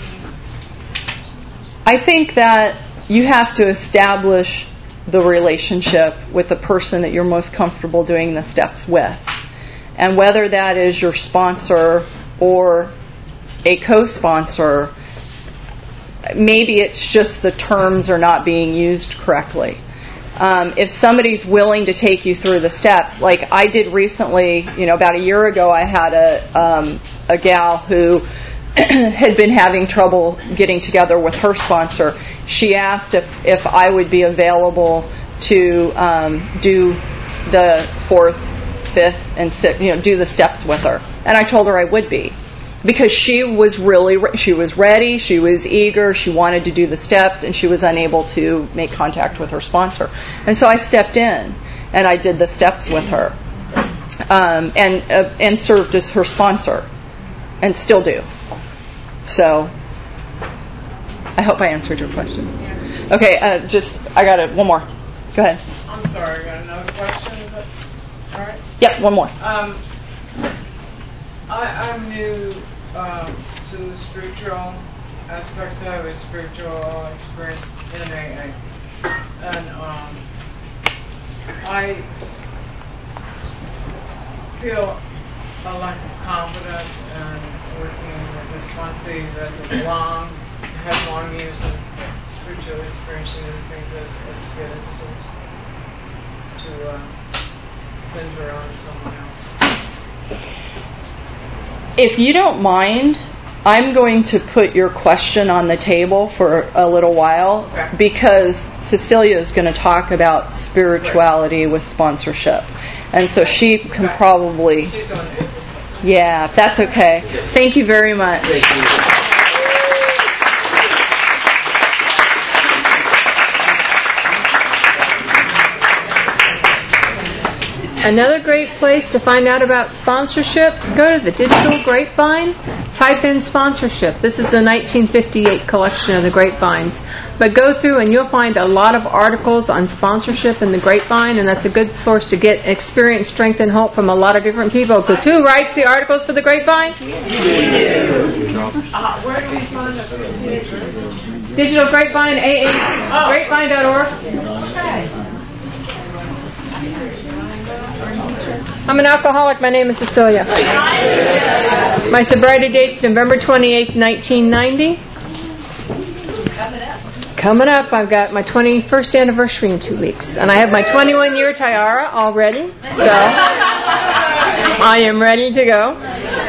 I think that you have to establish the relationship with the person that you're most comfortable doing the steps with. And whether that is your sponsor or a co-sponsor, maybe it's just the terms are not being used correctly. If somebody's willing to take you through the steps, like I did recently, about a year ago, I had a gal who had been having trouble getting together with her sponsor. She asked if I would be available to do the 4th, 5th, and 6th, do the steps with her. And I told her I would be, because she was ready, she was eager, she wanted to do the steps, and she was unable to make contact with her sponsor. And so I stepped in and I did the steps with her, and served as her sponsor, and still do. So, I hope I answered your question. Okay, I got it. One more. Go ahead. I'm sorry, I got another question. Is that all right? Yep, one more. I'm new to the spiritual aspects. I have a spiritual experience in AA, and I feel a lack of confidence in working with Ms. Ponce as a headlong years of spiritual experience, and I think that it's good to send her on to someone else. If you don't mind, I'm going to put your question on the table for a little while, because Cecilia is going to talk about spirituality with sponsorship. And so she can probably... Yeah, if that's okay. Thank you very much. Another great place to find out about sponsorship, go to the Digital Grapevine, type in sponsorship. This is the 1958 collection of the Grapevines. But go through and you'll find a lot of articles on sponsorship in the Grapevine, and that's a good source to get experience, strength, and hope from a lot of different people. Because who writes the articles for the Grapevine? We do. Where do we find it? Digital Grapevine, grapevine.org. Okay. I'm an alcoholic. My name is Cecilia. My sobriety date's November 28th, 1990. Coming up, I've got my 21st anniversary in 2 weeks. And I have my 21-year tiara already. So I am ready to go.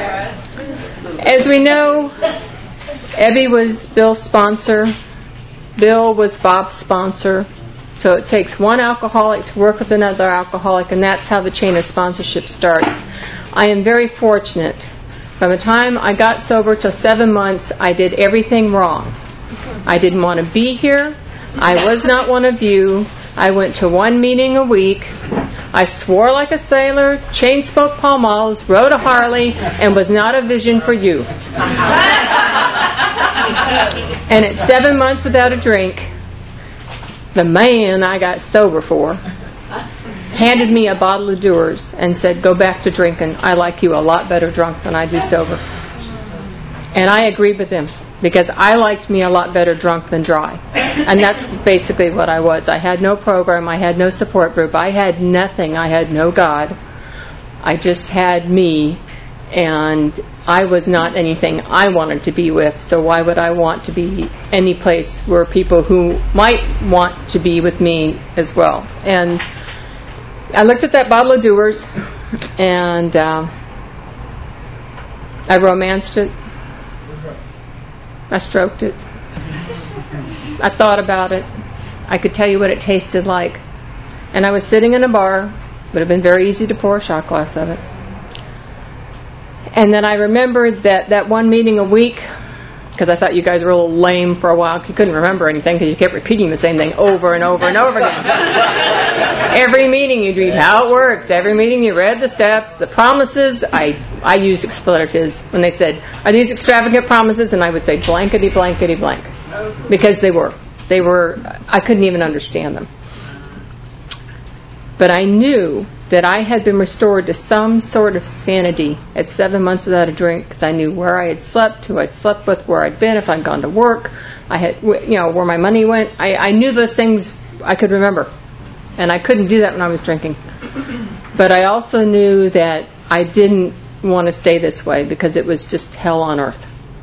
As we know, Ebby was Bill's sponsor. Bill was Bob's sponsor. So it takes one alcoholic to work with another alcoholic, and that's how the chain of sponsorship starts. I am very fortunate. From the time I got sober till 7 months, I did everything wrong. I didn't want to be here. I was not one of you. I went to one meeting a week. I swore like a sailor, chain smoked Pall Malls, rode a Harley, and was not a vision for you. And at 7 months without a drink, the man I got sober for handed me a bottle of Dewar's and said, "Go back to drinking. I like you a lot better drunk than I do sober." And I agreed with him, because I liked me a lot better drunk than dry. And that's basically what I was. I had no program. I had no support group. I had nothing. I had no God. I just had me, and I was not anything I wanted to be with, so why would I want to be any place where people who might want to be with me as well? And I looked at that bottle of Dewar's, and I romanced it. I stroked it. I thought about it. I could tell you what it tasted like. And I was sitting in a bar. Would have been very easy to pour a shot glass of it. And then I remembered that one meeting a week, because I thought you guys were a little lame for a while, because you couldn't remember anything, because you kept repeating the same thing over and over and over again. Every meeting you'd read how it works. Every meeting you read the steps, the promises. I used expletives when they said, are these extravagant promises? And I would say blankety, blankety, blank. Because they were, I couldn't even understand them. But I knew that I had been restored to some sort of sanity at 7 months without a drink, because I knew where I had slept, who I'd slept with, where I'd been, if I'd gone to work, I had, where my money went. I knew those things I could remember, and I couldn't do that when I was drinking. But I also knew that I didn't want to stay this way, because it was just hell on earth.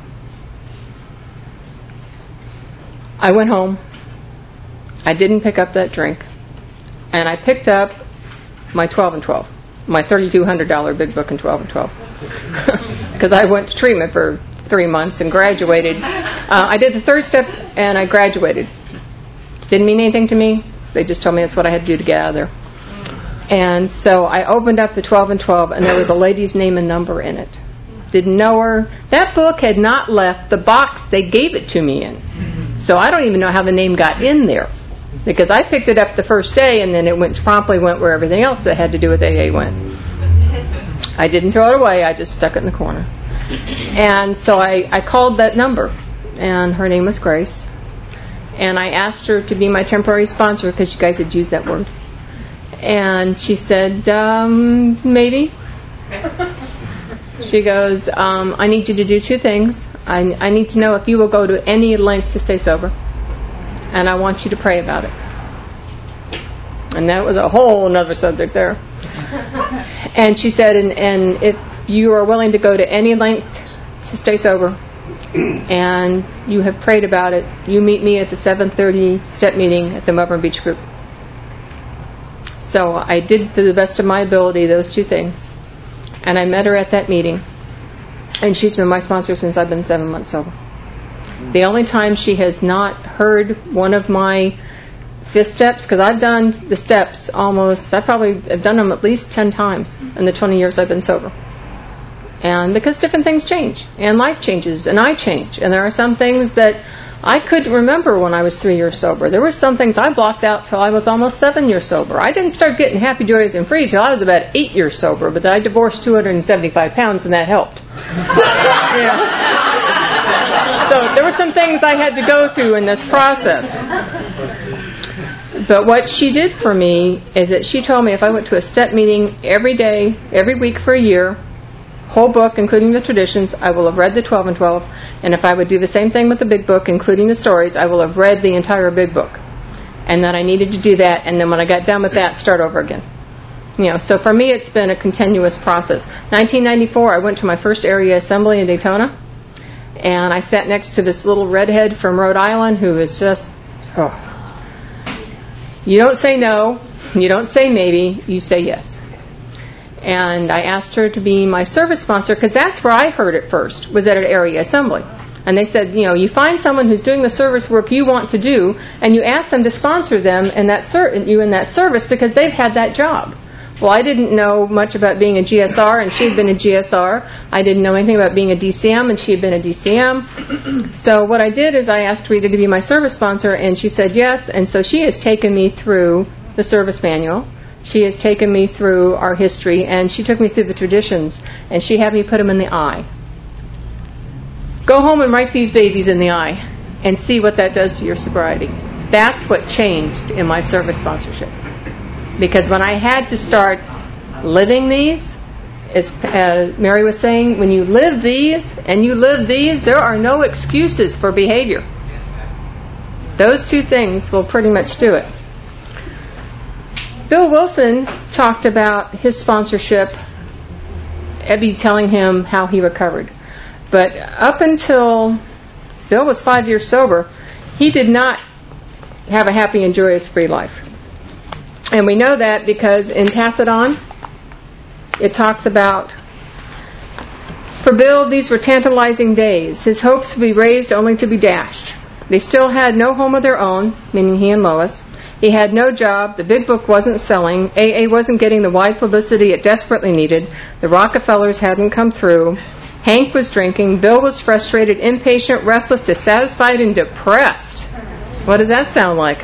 I went home. I didn't pick up that drink, and I picked up my 12 and 12, my $3,200 big book in 12 and 12, because I went to treatment for 3 months and graduated. I did the third step and I graduated. Didn't mean anything to me. They just told me that's what I had to do to get out of there. And so I opened up the 12 and 12, and there was a lady's name and number in it. Didn't know her. That book had not left the box they gave it to me in. So I don't even know how the name got in there, because I picked it up the first day, and then it promptly went where everything else that had to do with AA went. I didn't throw it away. I just stuck it in the corner. And so I called that number, and her name was Grace. And I asked her to be my temporary sponsor, because you guys had used that word. And she said, maybe. She goes, I need you to do 2 things. I need to know if you will go to any length to stay sober. And I want you to pray about it. And that was a whole other subject there. And she said, and if you are willing to go to any length to stay sober, and you have prayed about it, you meet me at the 7:30 step meeting at the Melbourne Beach Group. So I did, to the best of my ability, those 2 things. And I met her at that meeting. And she's been my sponsor since I've been 7 months sober. The only time she has not heard one of my 5th steps, because I've done the steps I probably have done them at least 10 times in the 20 years I've been sober. And because different things change, and life changes, and I change. And there are some things that I couldn't remember when I was 3 years sober. There were some things I blocked out till I was almost 7 years sober. I didn't start getting happy, joyous, and free till I was about 8 years sober, but I divorced 275 pounds, and that helped. Yeah. So there were some things I had to go through in this process. But what she did for me is that she told me if I went to a step meeting every day, every week for a year, whole book, including the traditions, I will have read the 12 and 12. And if I would do the same thing with the big book, including the stories, I will have read the entire big book. And that I needed to do that, and then when I got done with that, start over again. So for me, it's been a continuous process. 1994, I went to my first area assembly in Daytona, and I sat next to this little redhead from Rhode Island who was just, you don't say no, you don't say maybe, you say yes. And I asked her to be my service sponsor, because that's where I heard it first, was at an area assembly. And they said, you find someone who's doing the service work you want to do, and you ask them to sponsor them in that service, because they've had that job. Well, I didn't know much about being a GSR, and she had been a GSR. I didn't know anything about being a DCM, and she had been a DCM. So what I did is I asked Rita to be my service sponsor, and she said yes. And so she has taken me through the service manual. She has taken me through our history, and she took me through the traditions, and she had me put them in the eye. Go home and write these babies in the eye and see what that does to your sobriety. That's what changed in my service sponsorship. Because when I had to start living these, as Mary was saying, when you live these and you live these, there are no excuses for behavior. Those 2 things will pretty much do it. Bill Wilson talked about his sponsorship, Ebby telling him how he recovered. But up until Bill was 5 years sober, he did not have a happy and joyous free life. And we know that because in Tacedon, it talks about, for Bill, these were tantalizing days. His hopes would be raised only to be dashed. They still had no home of their own, meaning he and Lois. He had no job. The big book wasn't selling. AA wasn't getting the wide publicity it desperately needed. The Rockefellers hadn't come through. Hank was drinking. Bill was frustrated, impatient, restless, dissatisfied, and depressed. What does that sound like?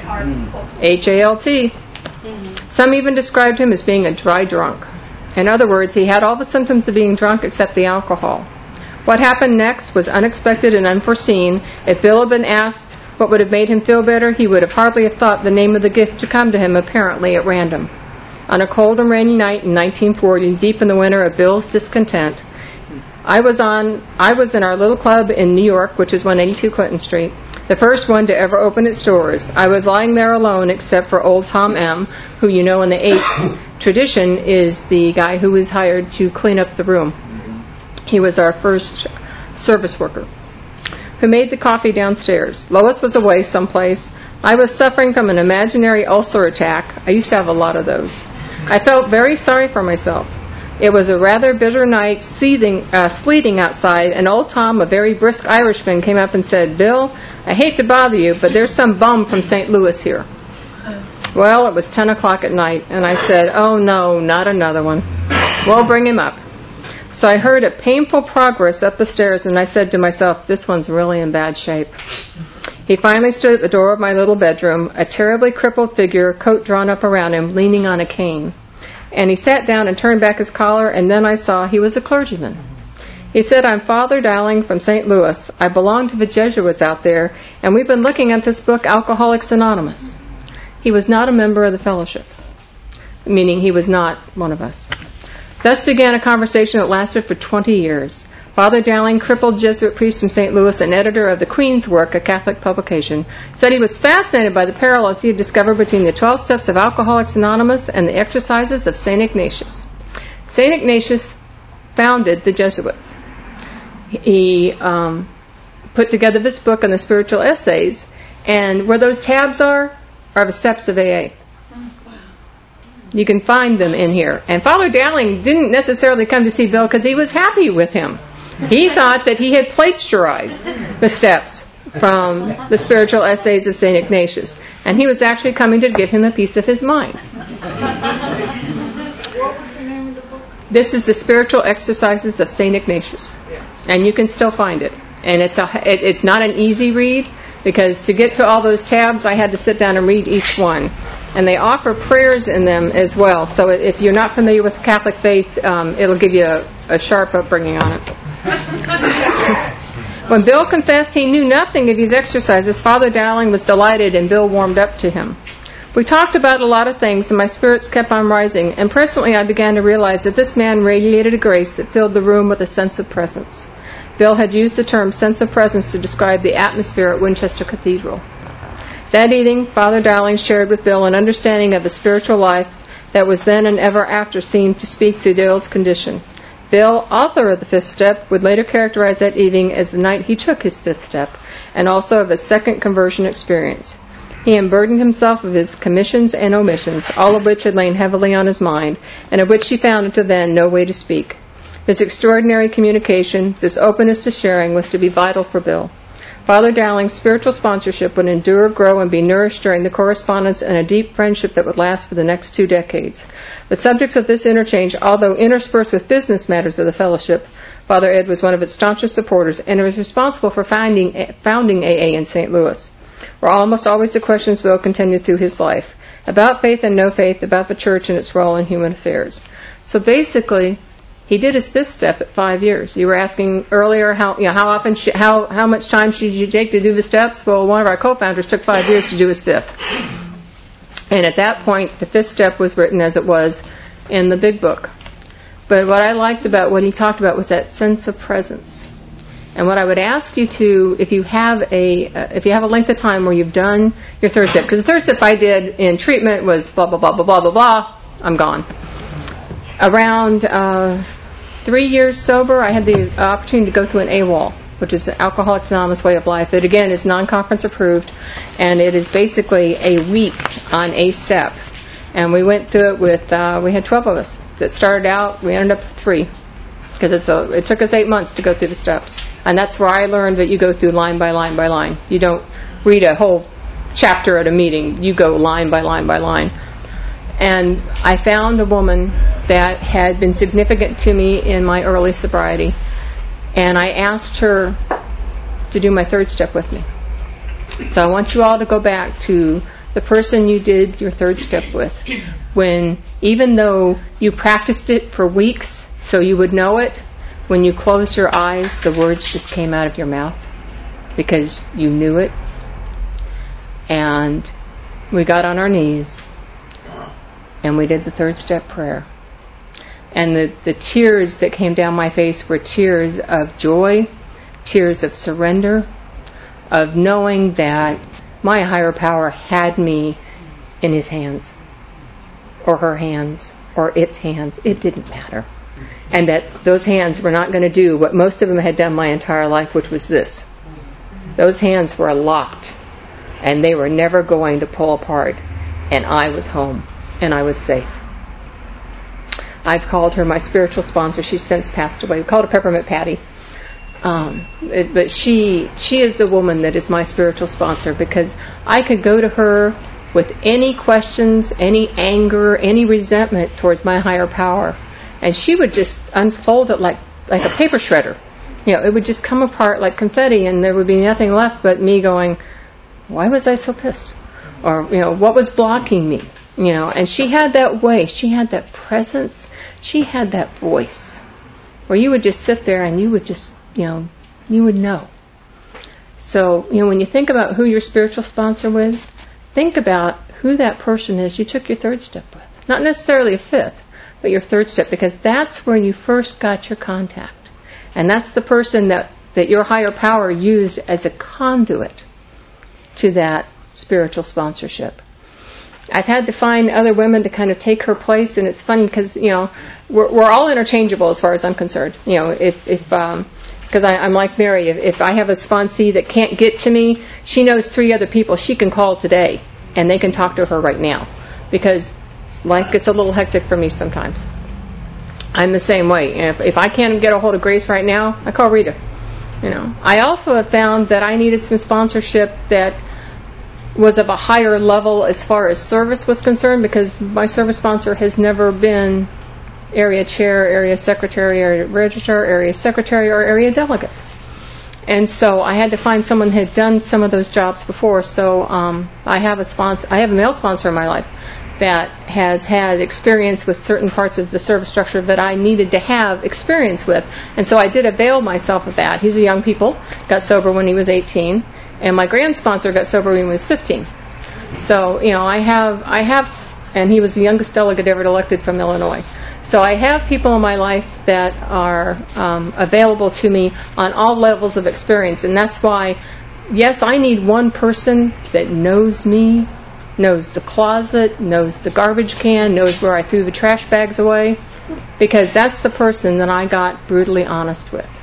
HALT. Some even described him as being a dry drunk. In other words, he had all the symptoms of being drunk except the alcohol. What happened next was unexpected and unforeseen. If Bill had been asked what would have made him feel better, he would have hardly have thought the name of the gift to come to him apparently at random. On a cold and rainy night in 1940, deep in the winter of Bill's discontent, I was in our little club in New York, which is 182 Clinton Street, the first one to ever open its doors. I was lying there alone except for old Tom M., who you know in the 8th tradition is the guy who was hired to clean up the room. He was our first service worker who made the coffee downstairs. Lois was away someplace. I was suffering from an imaginary ulcer attack. I used to have a lot of those. I felt very sorry for myself. It was a rather bitter night, sleeting outside, and old Tom, a very brisk Irishman, came up and said, "Bill, I hate to bother you, but there's some bum from St. Louis here." Well, it was 10 o'clock at night, and I said, "Oh no, not another one. We'll bring him up." So I heard a painful progress up the stairs, and I said to myself, this one's really in bad shape. He finally stood at the door of my little bedroom, a terribly crippled figure, coat drawn up around him, leaning on a cane. And he sat down and turned back his collar, and then I saw he was a clergyman. He said, "I'm Father Dowling from St. Louis. I belong to the Jesuits out there, and we've been looking at this book, Alcoholics Anonymous." He was not a member of the fellowship, meaning he was not one of us. Thus began a conversation that lasted for 20 years. Father Dowling, crippled Jesuit priest from St. Louis and editor of the Queen's Work, a Catholic publication, said he was fascinated by the parallels he had discovered between the 12 steps of Alcoholics Anonymous and the exercises of St. Ignatius. St. Ignatius founded the Jesuits. He put together this book on the spiritual essays, and where those tabs are the steps of AA. You can find them in here. And Father Dowling didn't necessarily come to see Bill because he was happy with him. He thought that he had plagiarized the steps from the spiritual essays of St. Ignatius. And he was actually coming to give him a piece of his mind. What was the name of the book? This is the Spiritual Exercises of St. Ignatius. Yes. And you can still find it. And it's not an easy read, because to get to all those tabs, I had to sit down and read each one. And they offer prayers in them as well. So if you're not familiar with Catholic faith, it'll give you a sharp upbringing on it. When Bill confessed he knew nothing of these exercises, Father Dowling was delighted, and Bill warmed up to him. We talked about a lot of things, and my spirits kept on rising. And presently I began to realize that this man radiated a grace that filled the room with a sense of presence. Bill had used the term sense of presence to describe the atmosphere at Winchester Cathedral. That evening, Father Dowling shared with Bill an understanding of the spiritual life that was then and ever after seemed to speak to Bill's condition. Bill, author of the fifth step, would later characterize that evening as the night he took his fifth step, and also of his second conversion experience. He unburdened himself of his commissions and omissions, all of which had lain heavily on his mind, and of which he found until then no way to speak. This extraordinary communication, this openness to sharing, was to be vital for Bill. Father Dowling's spiritual sponsorship would endure, grow, and be nourished during the correspondence and a deep friendship that would last for the next 2 decades. The subjects of this interchange, although interspersed with business matters of the fellowship, Father Ed was one of its staunchest supporters and was responsible for founding AA in St. Louis, where almost always the questions Bill continued through his life, about faith and no faith, about the church and its role in human affairs. So basically, he did his fifth step at 5 years. You were asking earlier how much time should you take to do the steps? Well, one of our co-founders took 5 years to do his fifth. And at that point, the fifth step was written as it was in the big book. But what I liked about what he talked about was that sense of presence. And what I would ask you to, if you have a length of time where you've done your third step, because the third step I did in treatment was blah blah blah blah blah blah blah. I'm gone. Around 3 years sober, I had the opportunity to go through an AWOL, which is an Alcoholics Anonymous way of life. It, again, is non-conference approved, and it is basically a week on a step. And we went through it with, we had 12 of us that started out. We ended up with 3, because it took us 8 months to go through the steps. And that's where I learned that you go through line by line by line. You don't read a whole chapter at a meeting. You go line by line by line. And I found a woman that had been significant to me in my early sobriety, and I asked her to do my third step with me. So I want you all to go back to the person you did your third step with, when even though you practiced it for weeks so you would know it, when you closed your eyes, the words just came out of your mouth because you knew it. And we got on our knees and we did the third step prayer. And the tears that came down my face were tears of joy, tears of surrender, of knowing that my higher power had me in his hands, or her hands, or its hands. It didn't matter. And that those hands were not going to do what most of them had done my entire life, which was this. Those hands were locked, and they were never going to pull apart. And I was home, and I was safe. I've called her my spiritual sponsor. She's since passed away. We called her Peppermint Patty. But she is the woman that is my spiritual sponsor, because I could go to her with any questions, any anger, any resentment towards my higher power, and she would just unfold it like a paper shredder. It would just come apart like confetti, and there would be nothing left but me going, why was I so pissed? Or, what was blocking me? And she had that way. She had that presence. She had that voice where you would just sit there and you would just, you would know. So, when you think about who your spiritual sponsor was, think about who that person is you took your third step with. Not necessarily a fifth, but your third step, because that's where you first got your contact. And that's the person that your higher power used as a conduit to that spiritual sponsorship. I've had to find other women to kind of take her place, and it's funny because, we're all interchangeable as far as I'm concerned. Because I'm like Mary, if I have a sponsee that can't get to me, she knows 3 other people she can call today, and they can talk to her right now, because life gets a little hectic for me sometimes. I'm the same way. If I can't get a hold of Grace right now, I call Rita. I also have found that I needed some sponsorship that was of a higher level as far as service was concerned, because my service sponsor has never been area chair, area secretary, area registrar, area secretary, or area delegate. And so I had to find someone who had done some of those jobs before. So I have a male sponsor in my life that has had experience with certain parts of the service structure that I needed to have experience with. And so I did avail myself of that. He's a young people, got sober when he was 18, and my grand sponsor got sober when he was 15. So, I have, and he was the youngest delegate ever elected from Illinois. So I have people in my life that are available to me on all levels of experience. And that's why, yes, I need one person that knows me, knows the closet, knows the garbage can, knows where I threw the trash bags away, because that's the person that I got brutally honest with.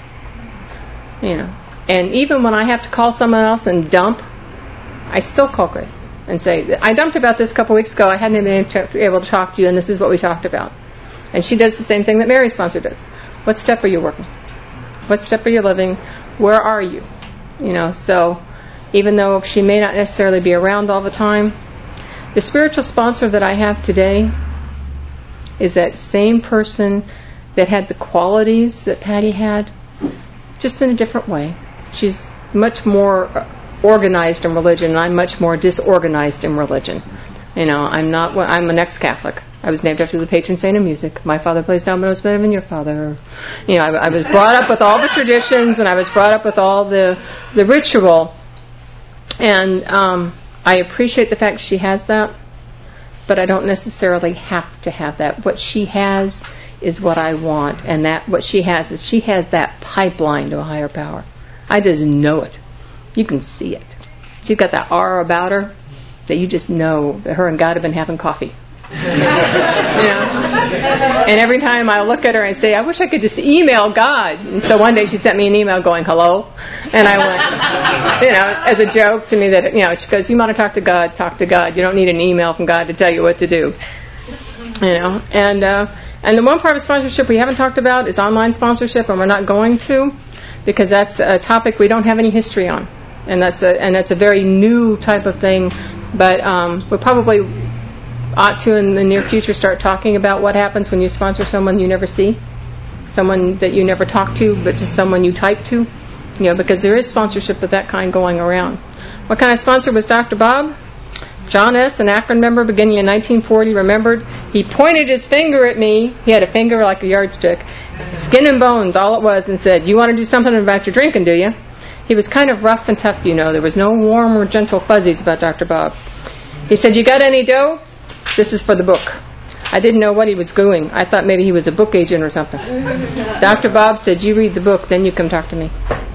And even when I have to call someone else and dump, I still call Grace and say, I dumped about this a couple weeks ago. I hadn't been able to talk to you, and this is what we talked about. And she does the same thing that Mary's sponsor does. What step are you working? What step are you living? Where are you? So even though she may not necessarily be around all the time, the spiritual sponsor that I have today is that same person that had the qualities that Patty had, just in a different way. She's much more organized in religion, and I'm much more disorganized in religion. I'm an ex-Catholic. I was named after the patron saint of music. My father plays dominoes better than your father. I was brought up with all the traditions, and I was brought up with all the ritual. And I appreciate the fact she has that, but I don't necessarily have to have that. What she has is what I want, and that what she has is she has that pipeline to a higher power. I just know it. You can see it. She's got that aura about her that you just know that her and God have been having coffee. And every time I look at her, I say, I wish I could just email God. And so one day she sent me an email going, hello. And I went, as a joke to me that, she goes, you want to talk to God, talk to God. You don't need an email from God to tell you what to do. And the one part of sponsorship we haven't talked about is online sponsorship, and we're not going to, because that's a topic we don't have any history on. and that's a very new type of thing. But we probably ought to in the near future start talking about what happens when you sponsor someone you never see, someone that you never talk to, but just someone you type to, because there is sponsorship of that kind going around. What kind of sponsor was Dr. Bob? John S., an Akron member beginning in 1940, remembered he pointed his finger at me. He had a finger like a yardstick, skin and bones, all it was, and said, "You want to do something about your drinking, do you?" He was kind of rough and tough, There was no warm or gentle fuzzies about Dr. Bob. He said, "You got any dough? This is for the book." I didn't know what he was doing. I thought maybe he was a book agent or something. Dr. Bob said, "You read the book, then you come talk to me."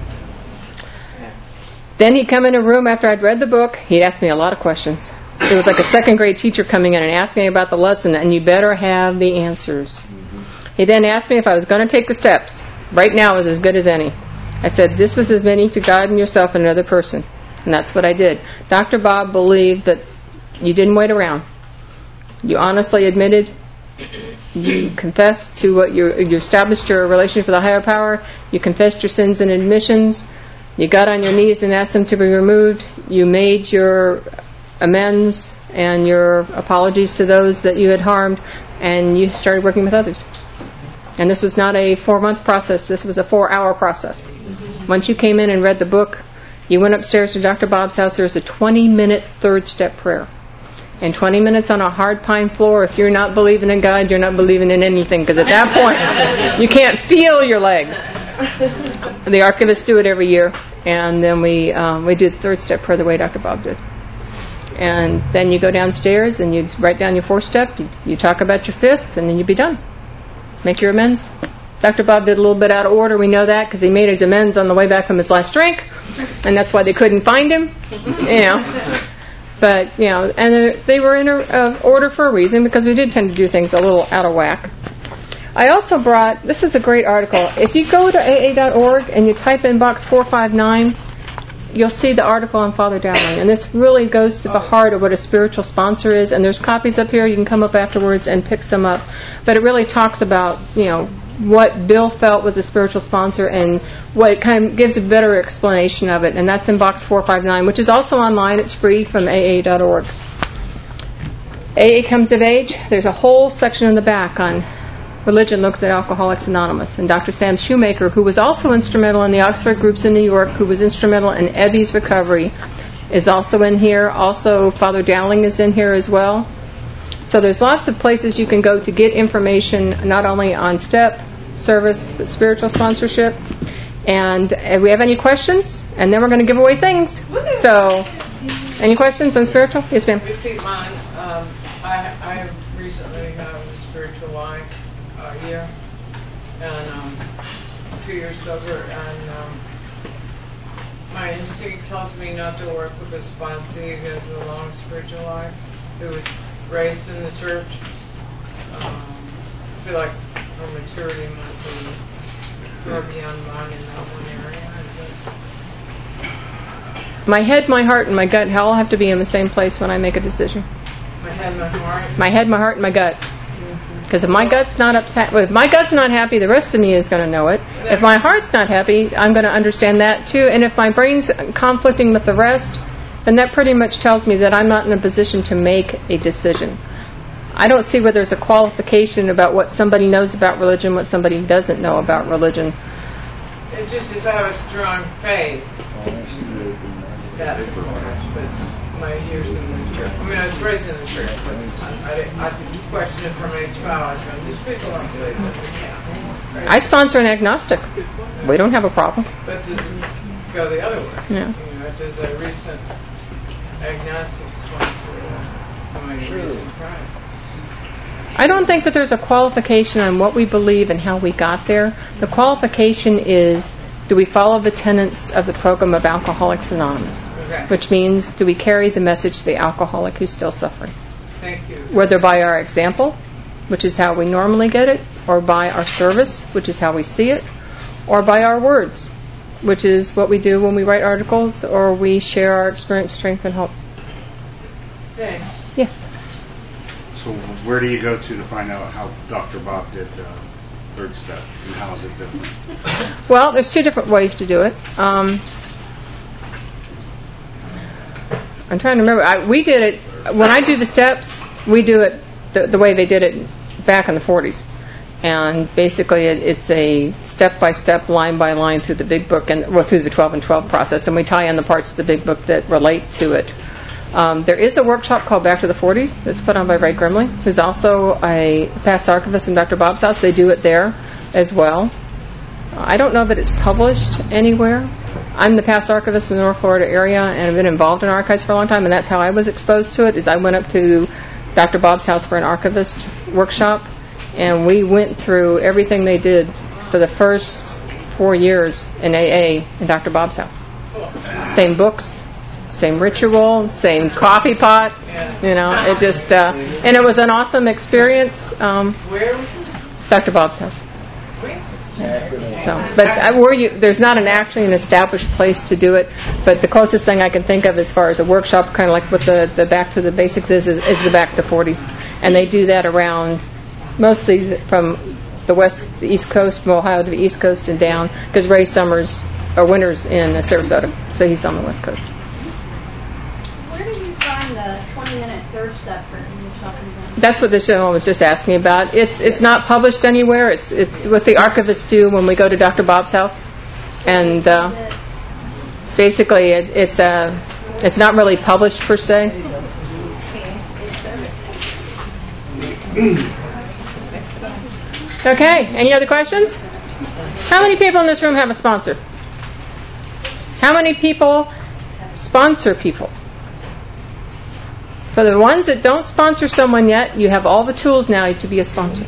Then he'd come in a room after I'd read the book. He'd ask me a lot of questions. It was like a second grade teacher coming in and asking me about the lesson, and you better have the answers. He then asked me if I was going to take the steps. Right now is as good as any. I said, this was as many to God and yourself and another person. And that's what I did. Dr. Bob believed that you didn't wait around. You honestly admitted, you confessed to what you established your relationship with a higher power, you confessed your sins and admissions, you got on your knees and asked them to be removed, you made your amends and your apologies to those that you had harmed, and you started working with others. And this was not a 4-month process, this was a 4-hour process. Once you came in and read the book, you went upstairs to Dr. Bob's house, there was a 20-minute third step prayer. And 20 minutes on a hard pine floor, if you're not believing in God, you're not believing in anything, because at that point, you can't feel your legs. The archivists do it every year, and then we do the third step prayer the way Dr. Bob did. And then you go downstairs and you write down your 4th step, you talk about your 5th, and then you'd be done. Make your amends. Dr. Bob did a little bit out of order, we know that, because he made his amends on the way back from his last drink, and that's why they couldn't find him. But, and they were in order for a reason, because we did tend to do things a little out of whack. I also brought, this is a great article. If you go to AA.org and you type in box 459, you'll see the article on Father Dowling. And this really goes to the heart of what a spiritual sponsor is. And there's copies up here. You can come up afterwards and pick some up. But it really talks about, what Bill felt was a spiritual sponsor and what it kind of gives a better explanation of it. And that's in box 459, which is also online. It's free from AA.org. AA Comes of Age. There's a whole section in the back on Religion Looks at Alcoholics Anonymous. And Dr. Sam Shoemaker, who was also instrumental in the Oxford groups in New York, who was instrumental in Ebby's recovery, is also in here. Also, Father Dowling is in here as well. So there's lots of places you can go to get information, not only on STEP, service, but spiritual sponsorship. And if we have any questions, and then we're going to give away things. So, any questions on spiritual? Yes, ma'am. Repeat mine. I recently have a spiritual life year, and 2 years sober, and my instinct tells me not to work with a sponsee who has a long spiritual life, who was raised in the church. I feel like her maturity might be far beyond mine in that one area. My head, my heart, and my gut all have to be in the same place when I make a decision. My head, my heart? My head, my heart, and my gut. Because if my gut's not upset, if my gut's not happy, the rest of me is going to know it. If my heart's not happy, I'm going to understand that too. And if my brain's conflicting with the rest, then that pretty much tells me that I'm not in a position to make a decision. I don't see where there's a qualification about what somebody knows about religion, what somebody doesn't know about religion. It's just if I have a strong faith, that's but my years in the church. I mean, I was raised in the church, but I questioned it from age 12. I was going, these people don't believe this. Yeah. I sponsor an agnostic. We don't have a problem. But does it go the other way? Yeah. Does a recent agnostic sponsor somebody recent Christ? I don't think that there's a qualification on what we believe and how we got there. The qualification is, do we follow the tenets of the program of Alcoholics Anonymous? Okay. Which means, do we carry the message to the alcoholic who's still suffering? Thank you. Whether by our example, which is how we normally get it, or by our service, which is how we see it, or by our words, which is what we do when we write articles or we share our experience, strength, and hope. Thanks. Yes. So where do you go to find out how Dr. Bob did third step, and how is it different? Well, there's 2 different ways to do it. I'm trying to remember. We did it, when I do the steps, we do it the way they did it back in the 40s. And basically it's a step-by-step, line-by-line through the big book, through the 12 and 12 process, and we tie in the parts of the big book that relate to it. There is a workshop called Back to the 40s that's put on by Ray Grimley, who's also a past archivist in Dr. Bob's house. They do it there as well. I don't know that it's published anywhere. I'm the past archivist in the North Florida area, and I've been involved in archives for a long time, and that's how I was exposed to it, is I went up to Dr. Bob's house for an archivist workshop, and we went through everything they did for the first 4 years in AA in Dr. Bob's house. Same books, same ritual, same coffee pot, it just, and it was an awesome experience. Where was it? Dr. Bob's house. So, but there's not actually an established place to do it, but the closest thing I can think of as far as a workshop, kind of like what the Back to the Basics is the Back to the 40s. And they do that around, mostly from the East Coast, from Ohio to the East Coast and down, because Ray winters in Sarasota, so he's on the West Coast. Where do you find the 20-minute third step that you're talking about? That's what this gentleman was just asking about. It's not published anywhere. It's what the archivists do when we go to Dr. Bob's house, and basically it's not really published per se. Okay. Any other questions? How many people in this room have a sponsor? How many people sponsor people? For the ones that don't sponsor someone yet, you have all the tools now to be a sponsor.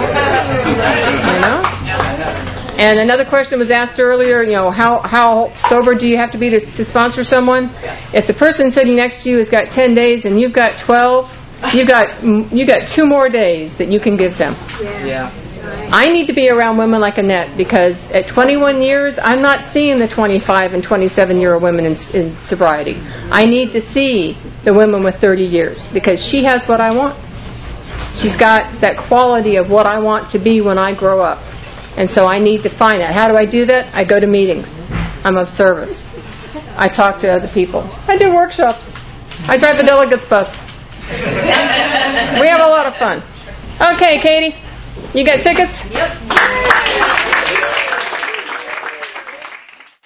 And another question was asked earlier, how sober do you have to be to sponsor someone? If the person sitting next to you has got 10 days and you've got 12, you got 2 more days that you can give them. Yeah. I need to be around women like Annette, because at 21 years, I'm not seeing the 25 and 27-year-old women in sobriety. I need to see the women with 30 years, because she has what I want. She's got that quality of what I want to be when I grow up. And so I need to find that. How do I do that? I go to meetings. I'm of service. I talk to other people. I do workshops. I drive the delegates bus. We have a lot of fun. Okay, Katie. You got tickets? Yep.